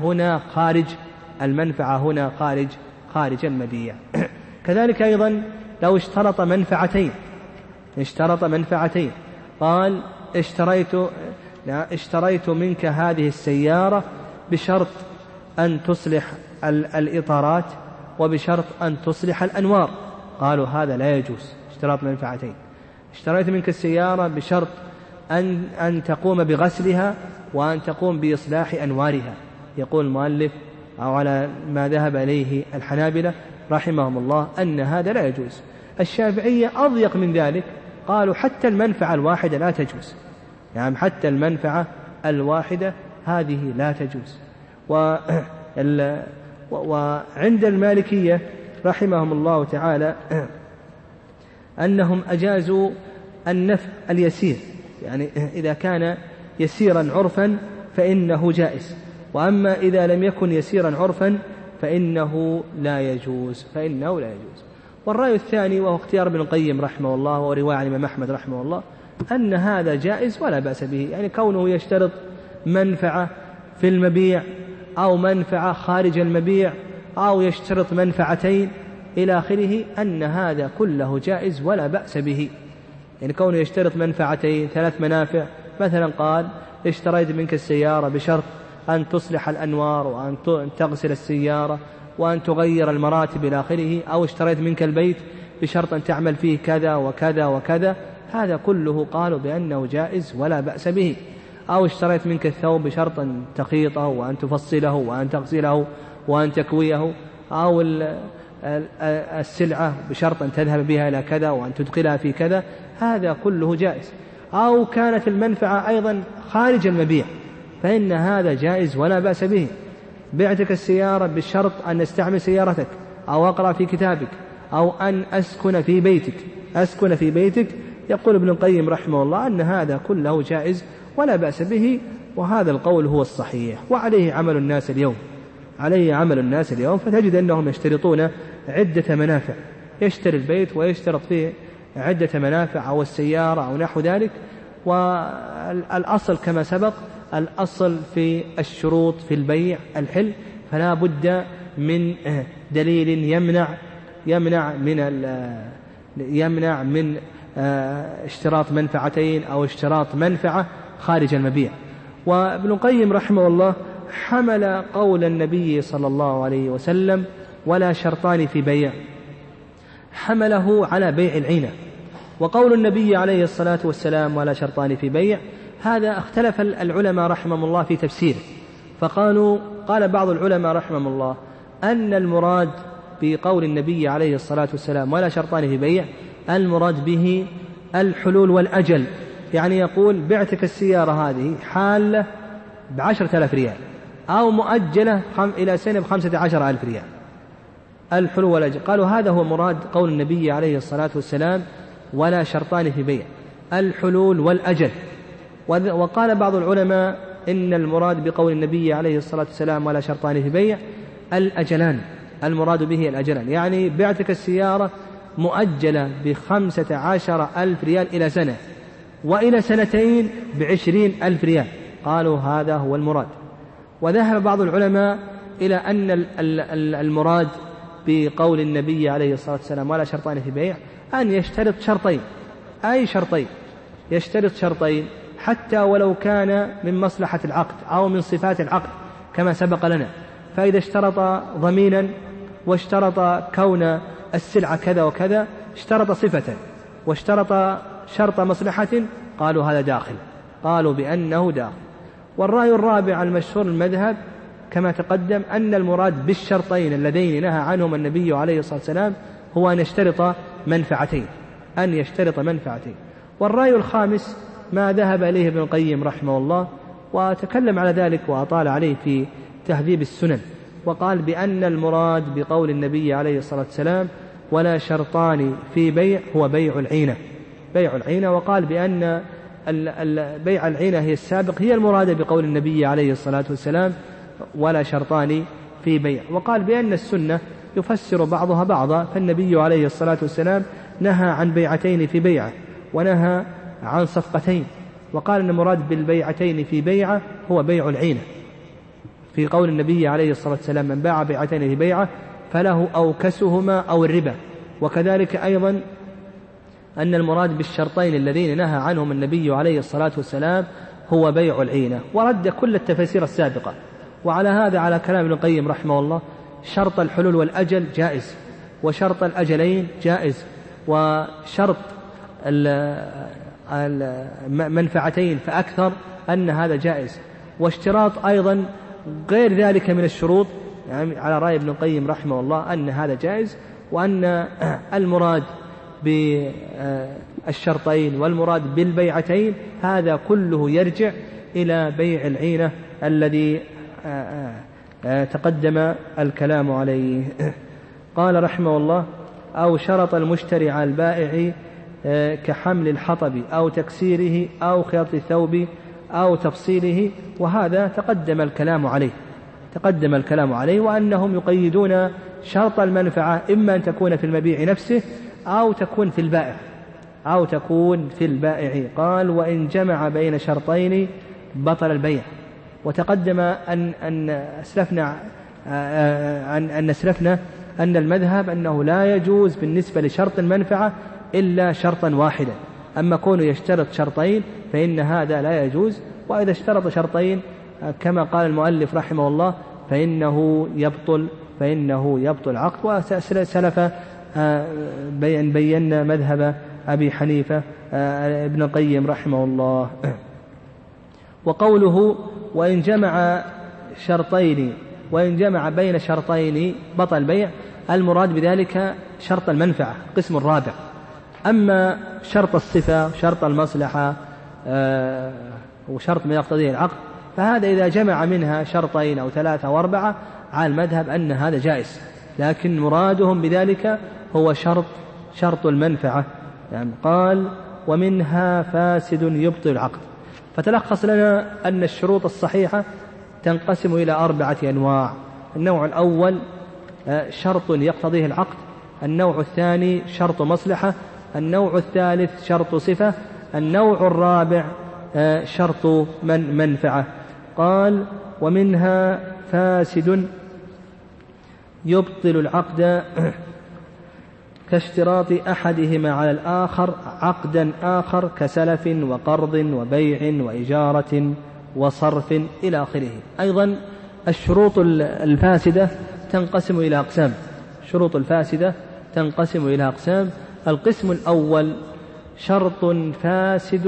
هنا خارج المبيع. كذلك أيضا لو اشترط منفعتين، قال: اشتريت منك هذه السيارة بشرط أن تصلح الإطارات وبشرط أن تصلح الأنوار، قالوا هذا لا يجوز، اشتراط منفعتين. اشتريت منك السيارة بشرط أن تقوم بغسلها وأن تقوم بإصلاح أنوارها، يقول المؤلف أو على ما ذهب إليه الحنابلة رحمهم الله أن هذا لا يجوز. الشافعية أضيق من ذلك، قالوا حتى المنفعة الواحدة لا تجوز، يعني حتى المنفعة الواحدة هذه لا تجوز. وعند المالكية رحمهم الله تعالى أنهم أجازوا النفع اليسير، يعني إذا كان يسيرا عرفا فإنه جائز، وأما إذا لم يكن يسيرا عرفا فإنه لا يجوز. والرأي الثاني وهو اختيار ابن القيم رحمه الله ورواية عن الإمام أحمد رحمه الله أن هذا جائز ولا بأس به، يعني كونه يشترط منفعة في المبيع أو منفعة خارج المبيع أو يشترط منفعتين إلى آخره، أن هذا كله جائز ولا بأس به. يعني كونه يشترط منفعتين 3 منافع، مثلا قال: اشتريت منك السيارة بشرط أن تصلح الأنوار وأن تغسل السيارة وأن تغير المراتب إلى آخره، أو اشتريت منك البيت بشرط أن تعمل فيه كذا وكذا وكذا، هذا كله قالوا بأنه جائز ولا بأس به. أو اشتريت منك الثوب بشرط أن تخيطه وأن تفصله وأن تغسله وأن تكويه، أو السلعة بشرط أن تذهب بها إلى كذا وأن تدخلها في كذا، هذا كله جائز. أو كانت المنفعة أيضا خارج المبيع فإن هذا جائز ولا بأس به. بعتك السيارة بالشرط أن استعمل سيارتك أو أقرأ في كتابك أو أن أسكن في بيتك، يقول ابن القيم رحمه الله أن هذا كله جائز ولا بأس به، وهذا القول هو الصحيح، وعليه عمل الناس اليوم. فتجد أنهم يشترطون عدة منافع، يشتري البيت ويشترط فيه عدة منافع أو السيارة أو نحو ذلك. والأصل كما سبق، الأصل في الشروط في البيع الحل، فلا بد من دليل يمنع من اشتراط منفعتين أو اشتراط منفعة خارج المبيع. وابن القيم رحمه الله حمل قول النبي صلى الله عليه وسلم: ولا شرطان في بيع، حمله على بيع العينة. وقول النبي عليه الصلاة والسلام: ولا شرطان في بيع، هذا اختلف العلماء رحمهم الله في تفسيره، قال بعض العلماء رحمهم الله أن المراد بقول النبي عليه الصلاة والسلام ولا شرطان في بيع المراد به الحلول والأجل، يعني يقول بعتك السيارة هذه حالة ب10,000 ريال أو مؤجلة إلى سنة ب15,000 ريال، الحلول والأجل. قالوا هذا هو مراد قول النبي عليه الصلاة والسلام ولا شرطان في بيع، الحلول والأجل. وقال بعض العلماء إن المراد بقول النبي عليه الصلاة والسلام ولا شرطان في بيع الأجلان، المراد به الأجلان، يعني بعتك السيارة مؤجلة ب15,000 ريال إلى سنة، وإلى سنتين ب20,000 ريال، قالوا هذا هو المراد. وذهب بعض العلماء إلى أن المراد بقول النبي عليه الصلاة والسلام ولا شرطان في بيع أن يشترط شرطين، أي شرطين، يشترط شرطين حتى ولو كان من مصلحة العقد أو من صفات العقد كما سبق لنا. فإذا اشترط ضمينا واشترط كون السلعة كذا وكذا، اشترط صفة واشترط شرط مصلحة، قالوا هذا داخل، قالوا بأنه داخل. والرأي الرابع المشهور المذهب كما تقدم أن المراد بالشرطين اللذين نهى عنهم النبي عليه الصلاة والسلام هو أن يشترط منفعتين، أن يشترط منفعتين. والرأي الخامس ما ذهب إليه ابن القيم رحمه الله، وتكلم على ذلك وأطال عليه في تهذيب السنن، وقال بأن المراد بقول النبي عليه الصلاة والسلام ولا شرطان في بيع هو بيع العينة، بيع العينة. وقال بأن بيع العينة هي السابق، هي المراد بقول النبي عليه الصلاة والسلام ولا شرطان في بيع. وقال بأن السنة يفسر بعضها بعضا، فالنبي عليه الصلاة والسلام نهى عن بيعتين في بيعة ونهى عن صفقتين، وقال أن المراد بالبيعتين في بيعة هو بيع العينة، في قول النبي عليه الصلاة والسلام من باع بيعتين في بيعة فله أوكسهما أو الربا. وكذلك أيضا أن المراد بالشرطين الذين نهى عنهم النبي عليه الصلاة والسلام هو بيع العينة، ورد كل التفاسير السابقة. وعلى هذا على كلام ابن القيم رحمه الله شرط الحلول والأجل جائز، وشرط الأجلين جائز، وشرط المنفعتين فأكثر أن هذا جائز، واشتراط أيضا غير ذلك من الشروط، يعني على رأي ابن القيم رحمه الله أن هذا جائز، وأن المراد بالشرطين والمراد بالبيعتين هذا كله يرجع إلى بيع العينة الذي تقدم الكلام عليه. قال رحمه الله أو شرط المشتري على البائع كحمل الحطب أو تكسيره أو خياط الثوب أو تفصيله، وهذا تقدم الكلام عليه، وأنهم يقيدون شرط المنفعة إما أن تكون في المبيع نفسه أو تكون في البائع. قال وإن جمع بين شرطين بطل البيع. وتقدم أن أسلفنا أن المذهب أنه لا يجوز بالنسبة لشرط المنفعة إلا شرطا واحدا، أما كونه يشترط شرطين فإن هذا لا يجوز، وإذا اشترط شرطين كما قال المؤلف رحمه الله فإنه يبطل عقد. وسلف بينا مذهب أبي حنيفة ابن القيم رحمه الله. وقوله وإن جمع بين شرطين بطل البيع، المراد بذلك شرط المنفعة قسم الرابع. أما شرط الصفة شرط المصلحة وشرط ما يقتضيه العقد فهذا إذا جمع منها شرطين أو 3 أو 4 على المذهب أن هذا جائز، لكن مرادهم بذلك هو شرط المنفعة. يعني قال ومنها فاسد يبطل العقد. فتلخص لنا أن الشروط الصحيحة تنقسم إلى 4 أنواع. النوع الأول شرط يقتضيه العقد، النوع الثاني شرط مصلحة، النوع الثالث شرط صفة، النوع الرابع شرط منفعة. قال ومنها فاسد يبطل العقد كاشتراط أحدهما على الآخر عقدا آخر كسلف وقرض وبيع وإجارة وصرف إلى آخره. أيضا الشروط الفاسدة تنقسم إلى أقسام. القسم الأول شرط فاسد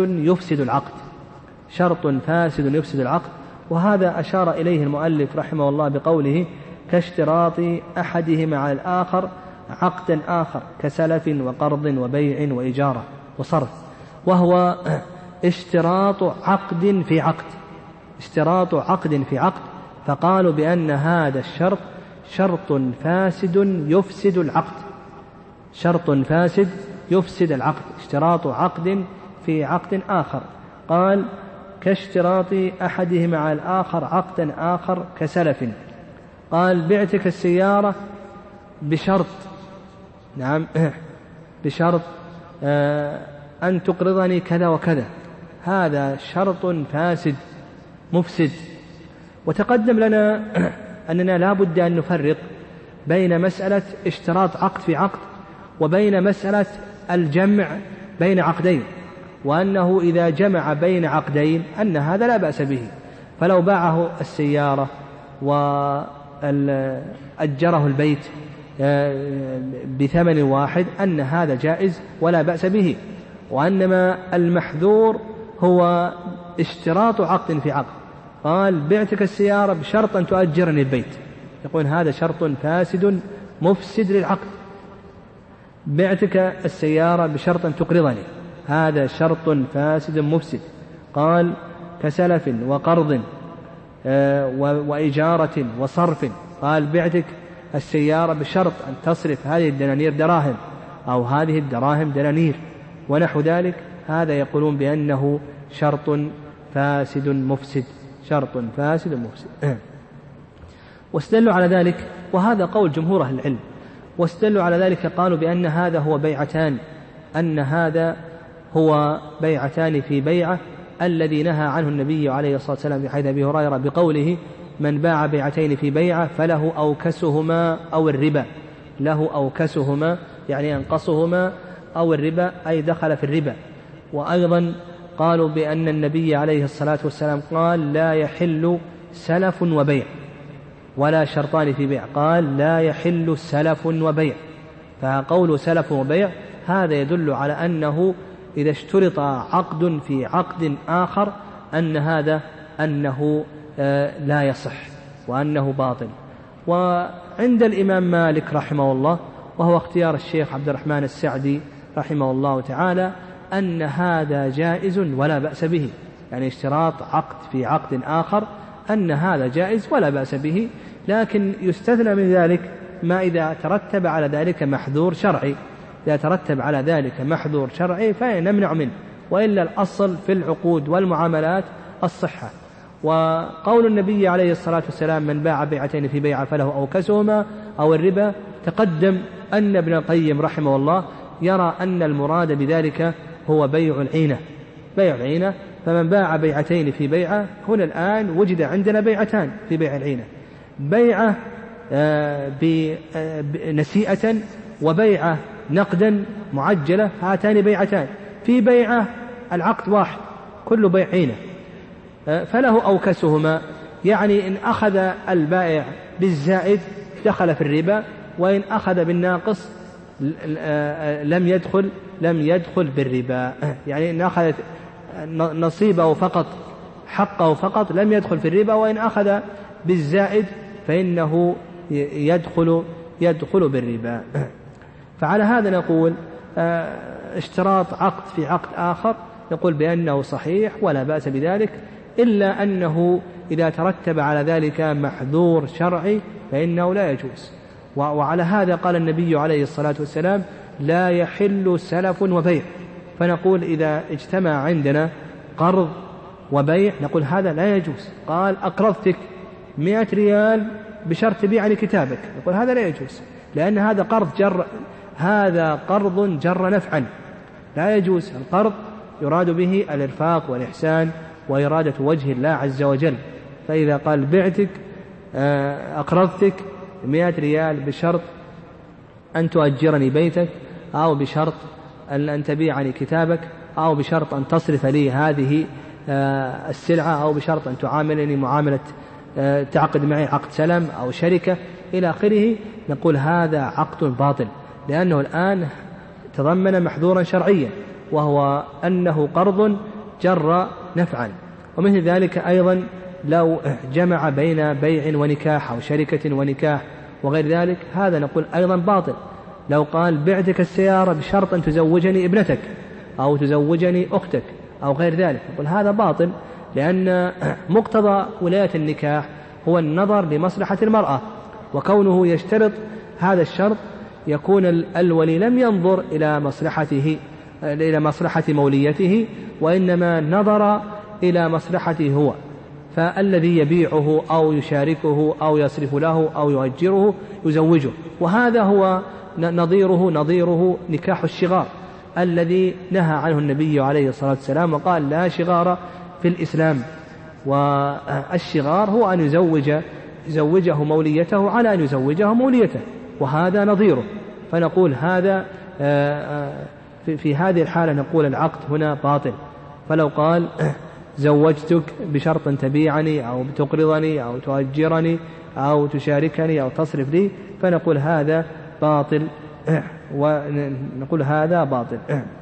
يفسد العقد، وهذا أشار إليه المؤلف رحمه الله بقوله كاشتراط أحدهما على الآخر عقدا آخر كسلف وقرض وبيع وإجارة وصرف، وهو اشتراط عقد في عقد، اشتراط عقد في عقد. فقالوا بأن هذا الشرط شرط فاسد يفسد العقد، شرط فاسد يفسد العقد، اشتراط عقد في عقد آخر. قال كاشتراط أحدهما على الآخر عقدا آخر كسلف. قال بعتك السيارة بشرط، نعم بشرط أن تقرضني كذا وكذا، هذا شرط فاسد مفسد. وتقدم لنا أننا لا بد أن نفرق بين مسألة اشتراط عقد في عقد وبين مسألة الجمع بين عقدين، وأنه إذا جمع بين عقدين أن هذا لا بأس به. فلو باعه السيارة وأجره البيت بثمن واحد أن هذا جائز ولا بأس به. وأنما المحذور هو اشتراط عقد في عقد. قال بعتك السيارة بشرط أن تؤجرني البيت، يقول هذا شرط فاسد مفسد للعقد. بعتك السيارة بشرط أن تقرضني، هذا شرط فاسد مفسد. قال كسلف وقرض وإجارة وصرف. قال بعتك السيارة بشرط أن تصرف هذه الدنانير دراهم أو هذه الدراهم دنانير ونحو ذلك، هذا يقولون بأنه شرط فاسد مفسد، شرط فاسد مفسد. واستدلوا على ذلك، وهذا قول جمهور أهل العلم، واستدلوا على ذلك قالوا بأن هذا هو بيعتان، أن هذا هو بيعتان في بيعة الذي نهى عنه النبي عليه الصلاة والسلام في حديث أبي هريرة بقوله من باع بيعتين في بيعة فله أوكسهما أو الربا، له أوكسهما يعني أنقصهما أو الربا أي دخل في الربا. وأيضا قالوا بأن النبي عليه الصلاة والسلام قال لا يحل سلف وبيع ولا شرطان في بيع، قال لا يحل سلف وبيع. فقول سلف وبيع هذا يدل على أنه إذا اشترط عقد في عقد آخر أن هذا أنه لا يصح وأنه باطل. وعند الإمام مالك رحمه الله، وهو اختيار الشيخ عبد الرحمن السعدي رحمه الله تعالى، أن هذا جائز ولا بأس به، يعني اشتراط عقد في عقد آخر أن هذا جائز ولا بأس به، لكن يستثنى من ذلك ما إذا ترتب على ذلك محذور شرعي، إذا ترتب على ذلك محذور شرعي فنمنع منه، وإلا الأصل في العقود والمعاملات الصحة. وقول النبي عليه الصلاة والسلام من باع بيعتين في بيعة فله أوكسهما أو الربا، تقدم أن ابن القيم رحمه الله يرى أن المراد بذلك هو بيع العينة، بيع العينة. فمن باع بيعتين في بيعة، هنا الآن وجد عندنا بيعتان في بيع العينة، بيعة نسيئة وبيعة نقدا معجلة، هاتان بيعتان. في بيعة العقد واحد كل بيع عينة فله أوكسهما، يعني إن أخذ البائع بالزائد دخل في الربا، وإن أخذ بالناقص لم يدخل بالربا، يعني إن أخذ نصيبه فقط حقه فقط لم يدخل في الربا، وإن أخذ بالزائد فإنه يدخل بالربا. فعلى هذا نقول اشتراط عقد في عقد آخر نقول بأنه صحيح ولا بأس بذلك، إلا أنه إذا ترتب على ذلك محذور شرعي فإنه لا يجوز. وعلى هذا قال النبي عليه الصلاة والسلام لا يحل سلف وبيع. فنقول إذا اجتمع عندنا قرض وبيع نقول هذا لا يجوز. قال أقرضتك 100 ريال بشرط تبيعني كتابك، نقول هذا لا يجوز، لأن هذا قرض جر نفعا، لا يجوز. القرض يراد به الإرفاق والإحسان وإرادة وجه الله عز وجل. فإذا قال بعتك أقرضتك 100 ريال بشرط أن تؤجرني بيتك، أو بشرط أن تبيعني كتابك، أو بشرط أن تصرف لي هذه السلعة، أو بشرط أن تعاملني معاملة تعقد معي عقد سلم أو شركة إلى آخره، نقول هذا عقد باطل، لأنه الآن تضمن محذورا شرعيا وهو أنه قرض جر نفعا. ومثل ذلك أيضا لو جمع بين بيع ونكاح أو شركة ونكاح وغير ذلك هذا نقول أيضا باطل. لو قال بعتك السيارة بشرط أن تزوجني ابنتك أو تزوجني أختك أو غير ذلك نقول هذا باطل، لأن مقتضى ولاية النكاح هو النظر لمصلحة المرأة، وكونه يشترط هذا الشرط يكون الولي لم ينظر إلى مصلحة موليته، وإنما نظر إلى مصلحته هو، فالذي يبيعه أو يشاركه أو يصرف له أو يؤجره يزوجه. وهذا هو نظيره نكاح الشغار الذي نهى عنه النبي عليه الصلاة والسلام وقال لا شغار في الإسلام. والشغار هو أن يزوجه موليته على أن يزوجه موليته، وهذا نظيره. فنقول هذا في هذه الحالة نقول العقد هنا باطل. فلو قال زوجتك بشرط تبيعني أو تقرضني أو تؤجرني أو تشاركني أو تصرف لي فنقول هذا باطل، ونقول هذا باطل.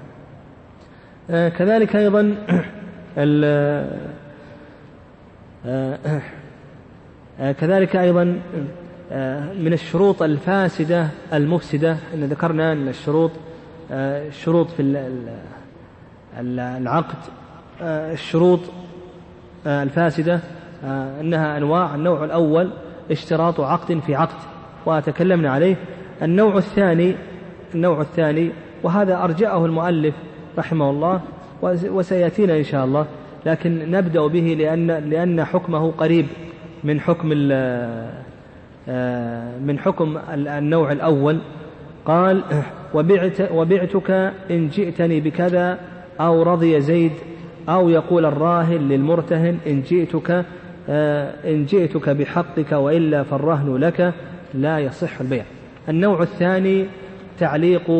كذلك أيضا من الشروط الفاسدة المفسدة أن ذكرنا أن الشروط في العقد الشروط الفاسدة أنها أنواع. النوع الأول اشتراط عقد في عقد وتكلمنا عليه. النوع الثاني وهذا أرجأه المؤلف رحمه الله وسيأتينا إن شاء الله، لكن نبدأ به لأن حكمه قريب من حكم النوع الأول. قال وبعتك إن جئتني بكذا، أو رضي زيد، أو يقول الراهن للمرتهن إن جئتك بحقك وإلا فالرهن لك، لا يصح البيع. النوع الثاني تعليق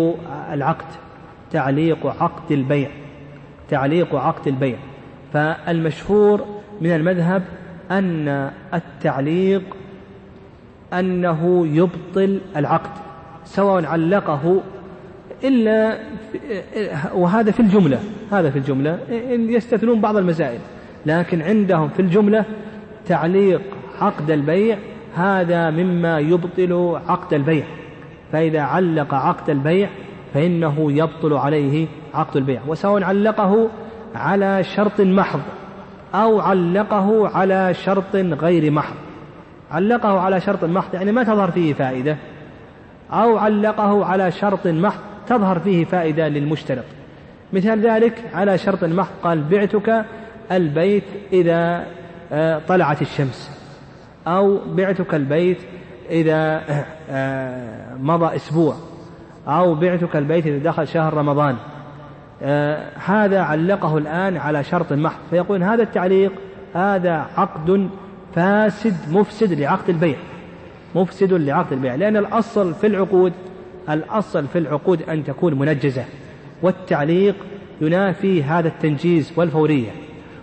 عقد البيع. فالمشهور من المذهب أن التعليق أنه يبطل العقد سواء علقه إلا، وهذا في الجملة يستثنون بعض المسائل، لكن عندهم في الجملة تعليق عقد البيع هذا مما يبطل عقد البيع. فإذا علق عقد البيع فإنه يبطل عليه عقد البيع، وسواء علقه على شرط محض أو علقه على شرط غير محض. علقه على شرط محض يعني ما تظهر فيه فائدة، أو علقه على شرط محض تظهر فيه فائدة للمشترط. مثال ذلك على شرط محض قال بعتك البيت إذا طلعت الشمس، أو بعتك البيت إذا مضى أسبوع، أو بعتك البيت إذا دخل شهر رمضان. هذا علقه الآن على شرط محض، فيقول هذا التعليق هذا عقد فاسد مفسد لعقد البيع، لأن الأصل في العقود أن تكون منجزة، والتعليق ينافي هذا التنجيز والفورية.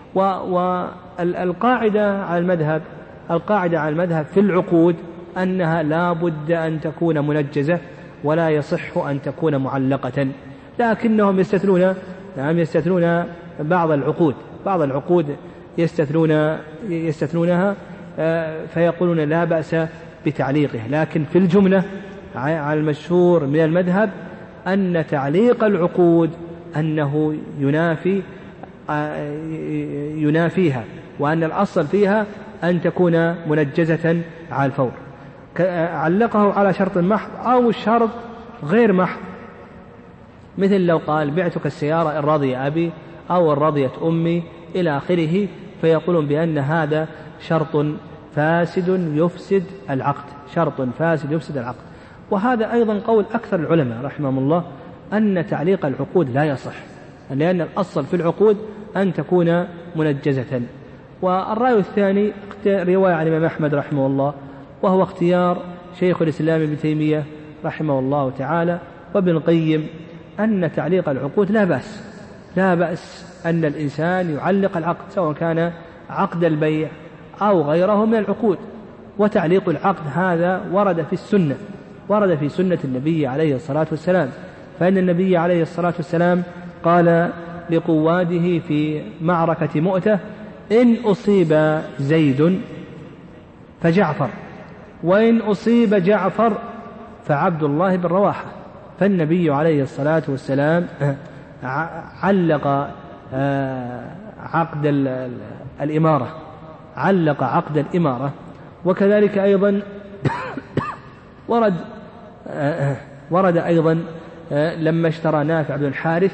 والقاعدة على المذهب في العقود أنها لا بد أن تكون منجزة ولا يصح أن تكون معلقة، لكنهم يستثنون بعض العقود يستثنونها فيقولون لا بأس بتعليقه. لكن في الجملة على المشهور من المذهب أن تعليق العقود أنه ينافيها، وأن الأصل فيها أن تكون منجزة على الفور. علقه على شرط محض أو شرط غير محض، مثل لو قال بعتك السيارة إن رضي أبي أو إن رضيت أمي إلى آخره، فيقولون بأن هذا شرط فاسد يفسد العقد. وهذا أيضا قول أكثر العلماء رحمهم الله أن تعليق العقود لا يصح، لأن الأصل في العقود أن تكون منجزة. والرأي الثاني رواية عن الإمام أحمد رحمه الله، وهو اختيار شيخ الإسلام ابن تيمية رحمه الله تعالى وابن القيم، أن تعليق العقود لا بأس أن الإنسان يعلق العقد سواء كان عقد البيع أو غيره من العقود. وتعليق العقد هذا ورد في سنة النبي عليه الصلاة والسلام، فإن النبي عليه الصلاة والسلام قال لقواده في معركة مؤتة إن أصيب زيد فجعفر، وإن أصيب جعفر فعبد الله بن رواحة. فالنبي عليه الصلاة والسلام علق عقد الإمارة، علق عقد الإمارة. وكذلك أيضا ورد أيضا لما اشترى نافع بن الحارث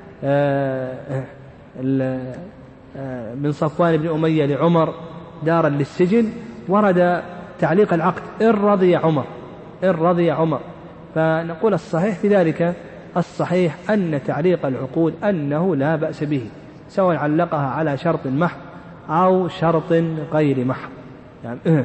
من صفوان بن أمية لعمر دارا للسجن، ورد تعليق العقد إن رضي عمر، إن رضي عمر. فنقول الصحيح في ذلك، الصحيح أن تعليق العقود أنه لا بأس به، سواء علقها على شرط محض أو شرط غير محض. يعني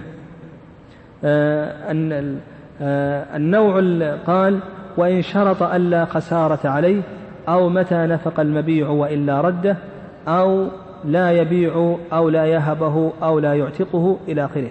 النوع قال وإن شرط ألا خسارة عليه، أو متى نفق المبيع وإلا رده، أو لا يبيع أو لا يهبه أو لا يعتقه إلى آخره.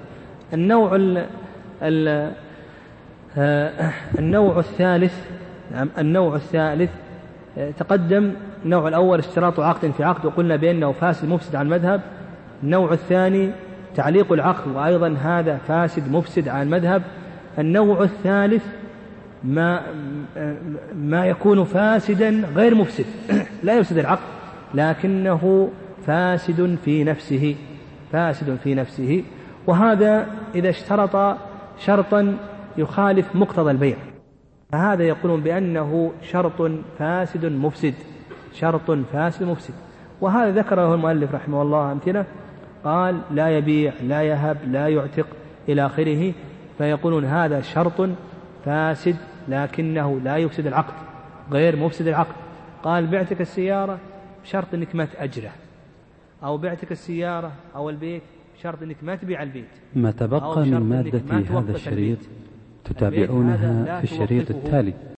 النوع الثالث تقدم. النوع الأول اشتراط عقد في عقد، وقلنا بأنه فاسد مفسد عن المذهب. النوع الثاني تعليق العقد، وأيضا هذا فاسد مفسد عن المذهب. النوع الثالث ما يكون فاسدا غير مفسد لا يفسد العقد لكنه فاسد في نفسه، فاسد في نفسه. وهذا إذا اشترط شرطا يخالف مقتضى البيع، فهذا يقولون بأنه شرط فاسد مفسد، شرط فاسد مفسد. وهذا ذكره المؤلف رحمه الله أمثلة، قال لا يبيع لا يهب لا يعتق إلى آخره. فيقولون هذا شرط فاسد لكنه لا يفسد العقد، غير مفسد العقد. قال بعتك السيارة شرط أنك ما تأجره، أو بعتك السيارة أو البيت شرط أنك ما تبيع البيت. ما تبقى من مادة هذا الشريط تتابعونها في الشريط التالي.